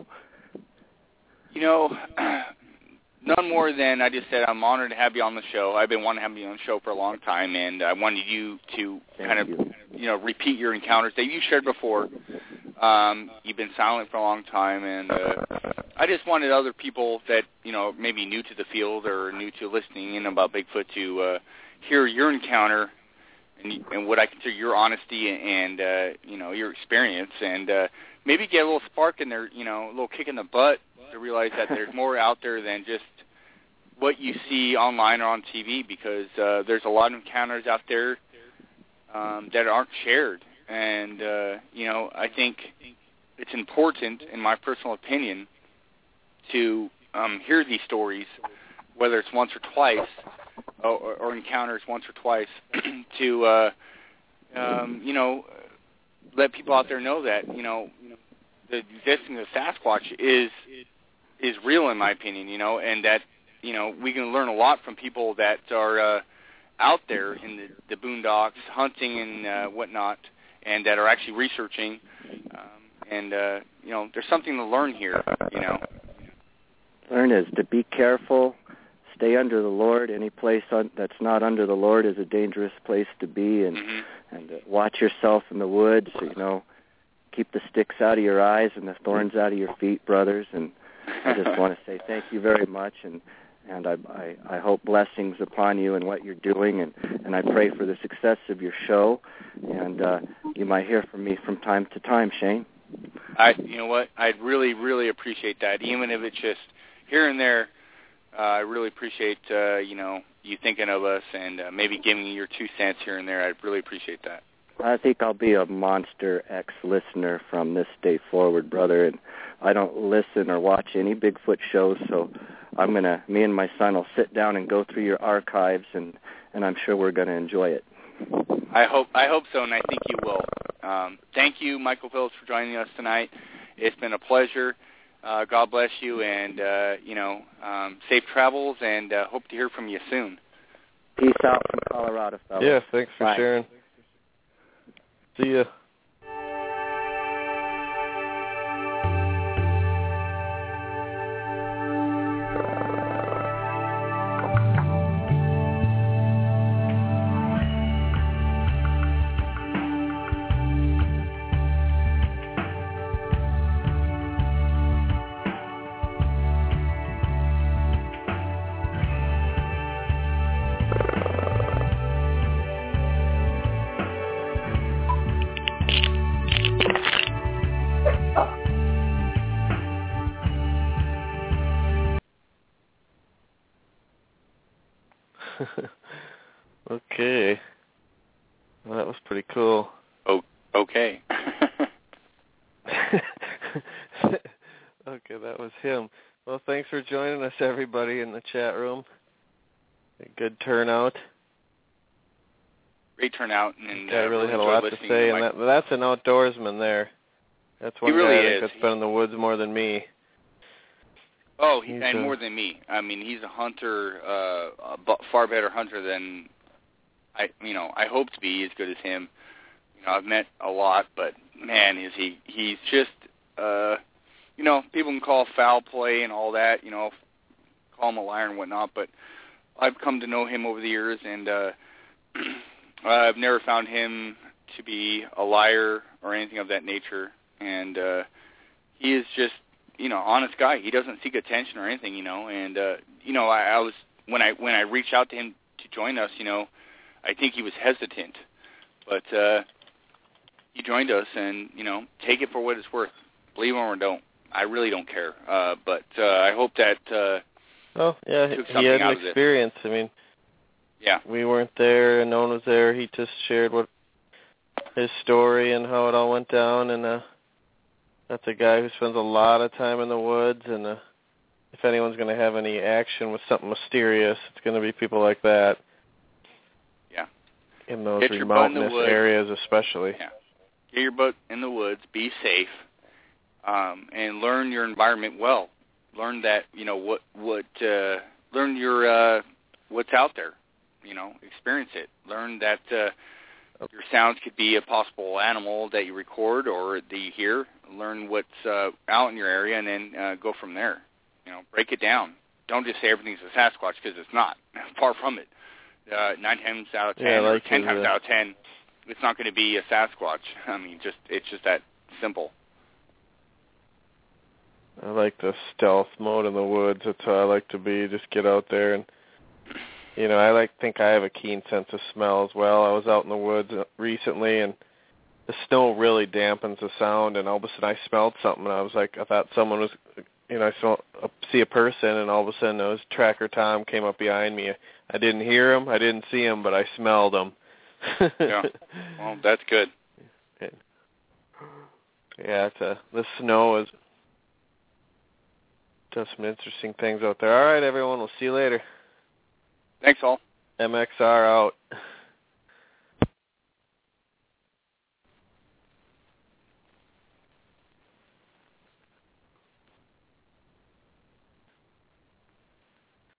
You know, none more than I just said I'm honored to have you on the show. I've been wanting to have you on the show for a long time, and I wanted you to
Thank
kind of,
you.
you know, repeat your encounters that you shared before. Um, you've been silent for a long time, and uh, I just wanted other people that, you know, maybe new to the field or new to listening in about Bigfoot to uh, hear your encounter and, and what I consider your honesty and, uh, you know, your experience, and uh, maybe get a little spark in their, you know, a little kick in the butt to realize that there's more out there than just what you see online or on T V, because uh, there's a lot of encounters out there um, that aren't shared. And, uh, you know, I think it's important, in my personal opinion, to um, hear these stories, whether it's once or twice, or, or encounters once or twice, to, uh, um, you know, let people out there know that, you know, the existence of Sasquatch is is real, in my opinion, you know, and that you know, we can learn a lot from people that are uh, out there in the, the boondocks, hunting and uh, whatnot, and that are actually researching. Um, and, uh, you know, there's something to learn here, you know.
Learn is to be careful, stay under the Lord. Any place un- that's not under the Lord is a dangerous place to be, and, mm-hmm. and uh, watch yourself in the woods, you know. Keep the sticks out of your eyes and the thorns out of your feet, brothers. And I just want to say thank you very much, and and I, I, I hope blessings upon you and what you're doing, and, and I pray for the success of your show. And uh, you might hear from me from time to time, Shane.
I, you know what, I'd really, really appreciate that, even if it's just here and there. Uh, I really appreciate uh, you know you thinking of us and uh, maybe giving me your two cents here and there. I'd really appreciate that.
I think I'll be a Monster X listener from this day forward, brother. And I don't listen or watch any Bigfoot shows, so I'm gonna. Me and my son will sit down and go through your archives, and, and I'm sure we're gonna enjoy it.
I hope I hope so, and I think you will. Um, thank you, Michael Phillips, for joining us tonight. It's been a pleasure. Uh, God bless you, and uh, you know, um, safe travels, and uh, hope to hear from you soon.
Peace out from Colorado, fellas.
Yeah, thanks for
Bye.
sharing. See ya. Okay. Well, that was pretty cool.
Oh, okay.
Okay, that was him. Well, thanks for joining us, everybody, in the chat room. A good turnout.
Great turnout. And
I
uh,
really
really
had a lot to
to
say,
to
and that, that's an outdoorsman there. That's one
he really
guy I think
is.
that's been in the woods more than me.
Oh, he,
He's
and
a,
more than me. I mean, he's a hunter, uh, a b- far better hunter than I. You know, I hope to be as good as him. You know, I've met a lot, but man, is he? He's just, uh, you know, people can call foul play and all that. You know, call him a liar and whatnot. But I've come to know him over the years, and uh, I've never found him to be a liar or anything of that nature. And uh, he is just, you know, honest guy. He doesn't seek attention or anything, you know. And uh, you know, I, I was when I when I reached out to him to join us, you know, I think he was hesitant, but uh, he joined us, and you know, take it for what it's worth. Believe him or don't, I really don't care. Uh, but uh, I hope that. Uh,
oh yeah,
took
he had
out
an
of
experience. I mean,
yeah,
we weren't there, and no one was there. He just shared what his story and how it all went down, and uh, that's a guy who spends a lot of time in the woods, and uh, if anyone's going to have any action with something mysterious, it's going to be people like that.
Yeah.
In those
Get your butt in the
mountainous
woods.
areas especially.
Yeah. Get your butt in the woods, be safe, um, and learn your environment well. Learn that, you know, what, what, uh, learn your, uh, what's out there, you know, experience it. Learn that, uh, your sounds could be a possible animal that you record or that you hear. Learn what's uh, out in your area, and then uh, go from there. You know, break it down. Don't just say everything's a Sasquatch, because it's not. Far from it. Uh, nine times out of ten,
yeah, like
or ten
his,
times
uh,
out of ten, it's not going to be a Sasquatch. I mean, just it's just that simple.
I like the stealth mode in the woods. That's how I like to be. Just get out there and. You know, I like think I have a keen sense of smell as well. I was out in the woods recently, and the snow really dampens the sound, and all of a sudden I smelled something, and I was like, I thought someone was, you know, I saw, see a person, and all of a sudden it was Tracker Tom came up behind me. I didn't hear him, I didn't see him, but I smelled him.
Yeah, well, that's good.
Yeah, it's a, the snow is does some interesting things out there. All right, everyone, we'll see you later.
Thanks, all.
M X R out.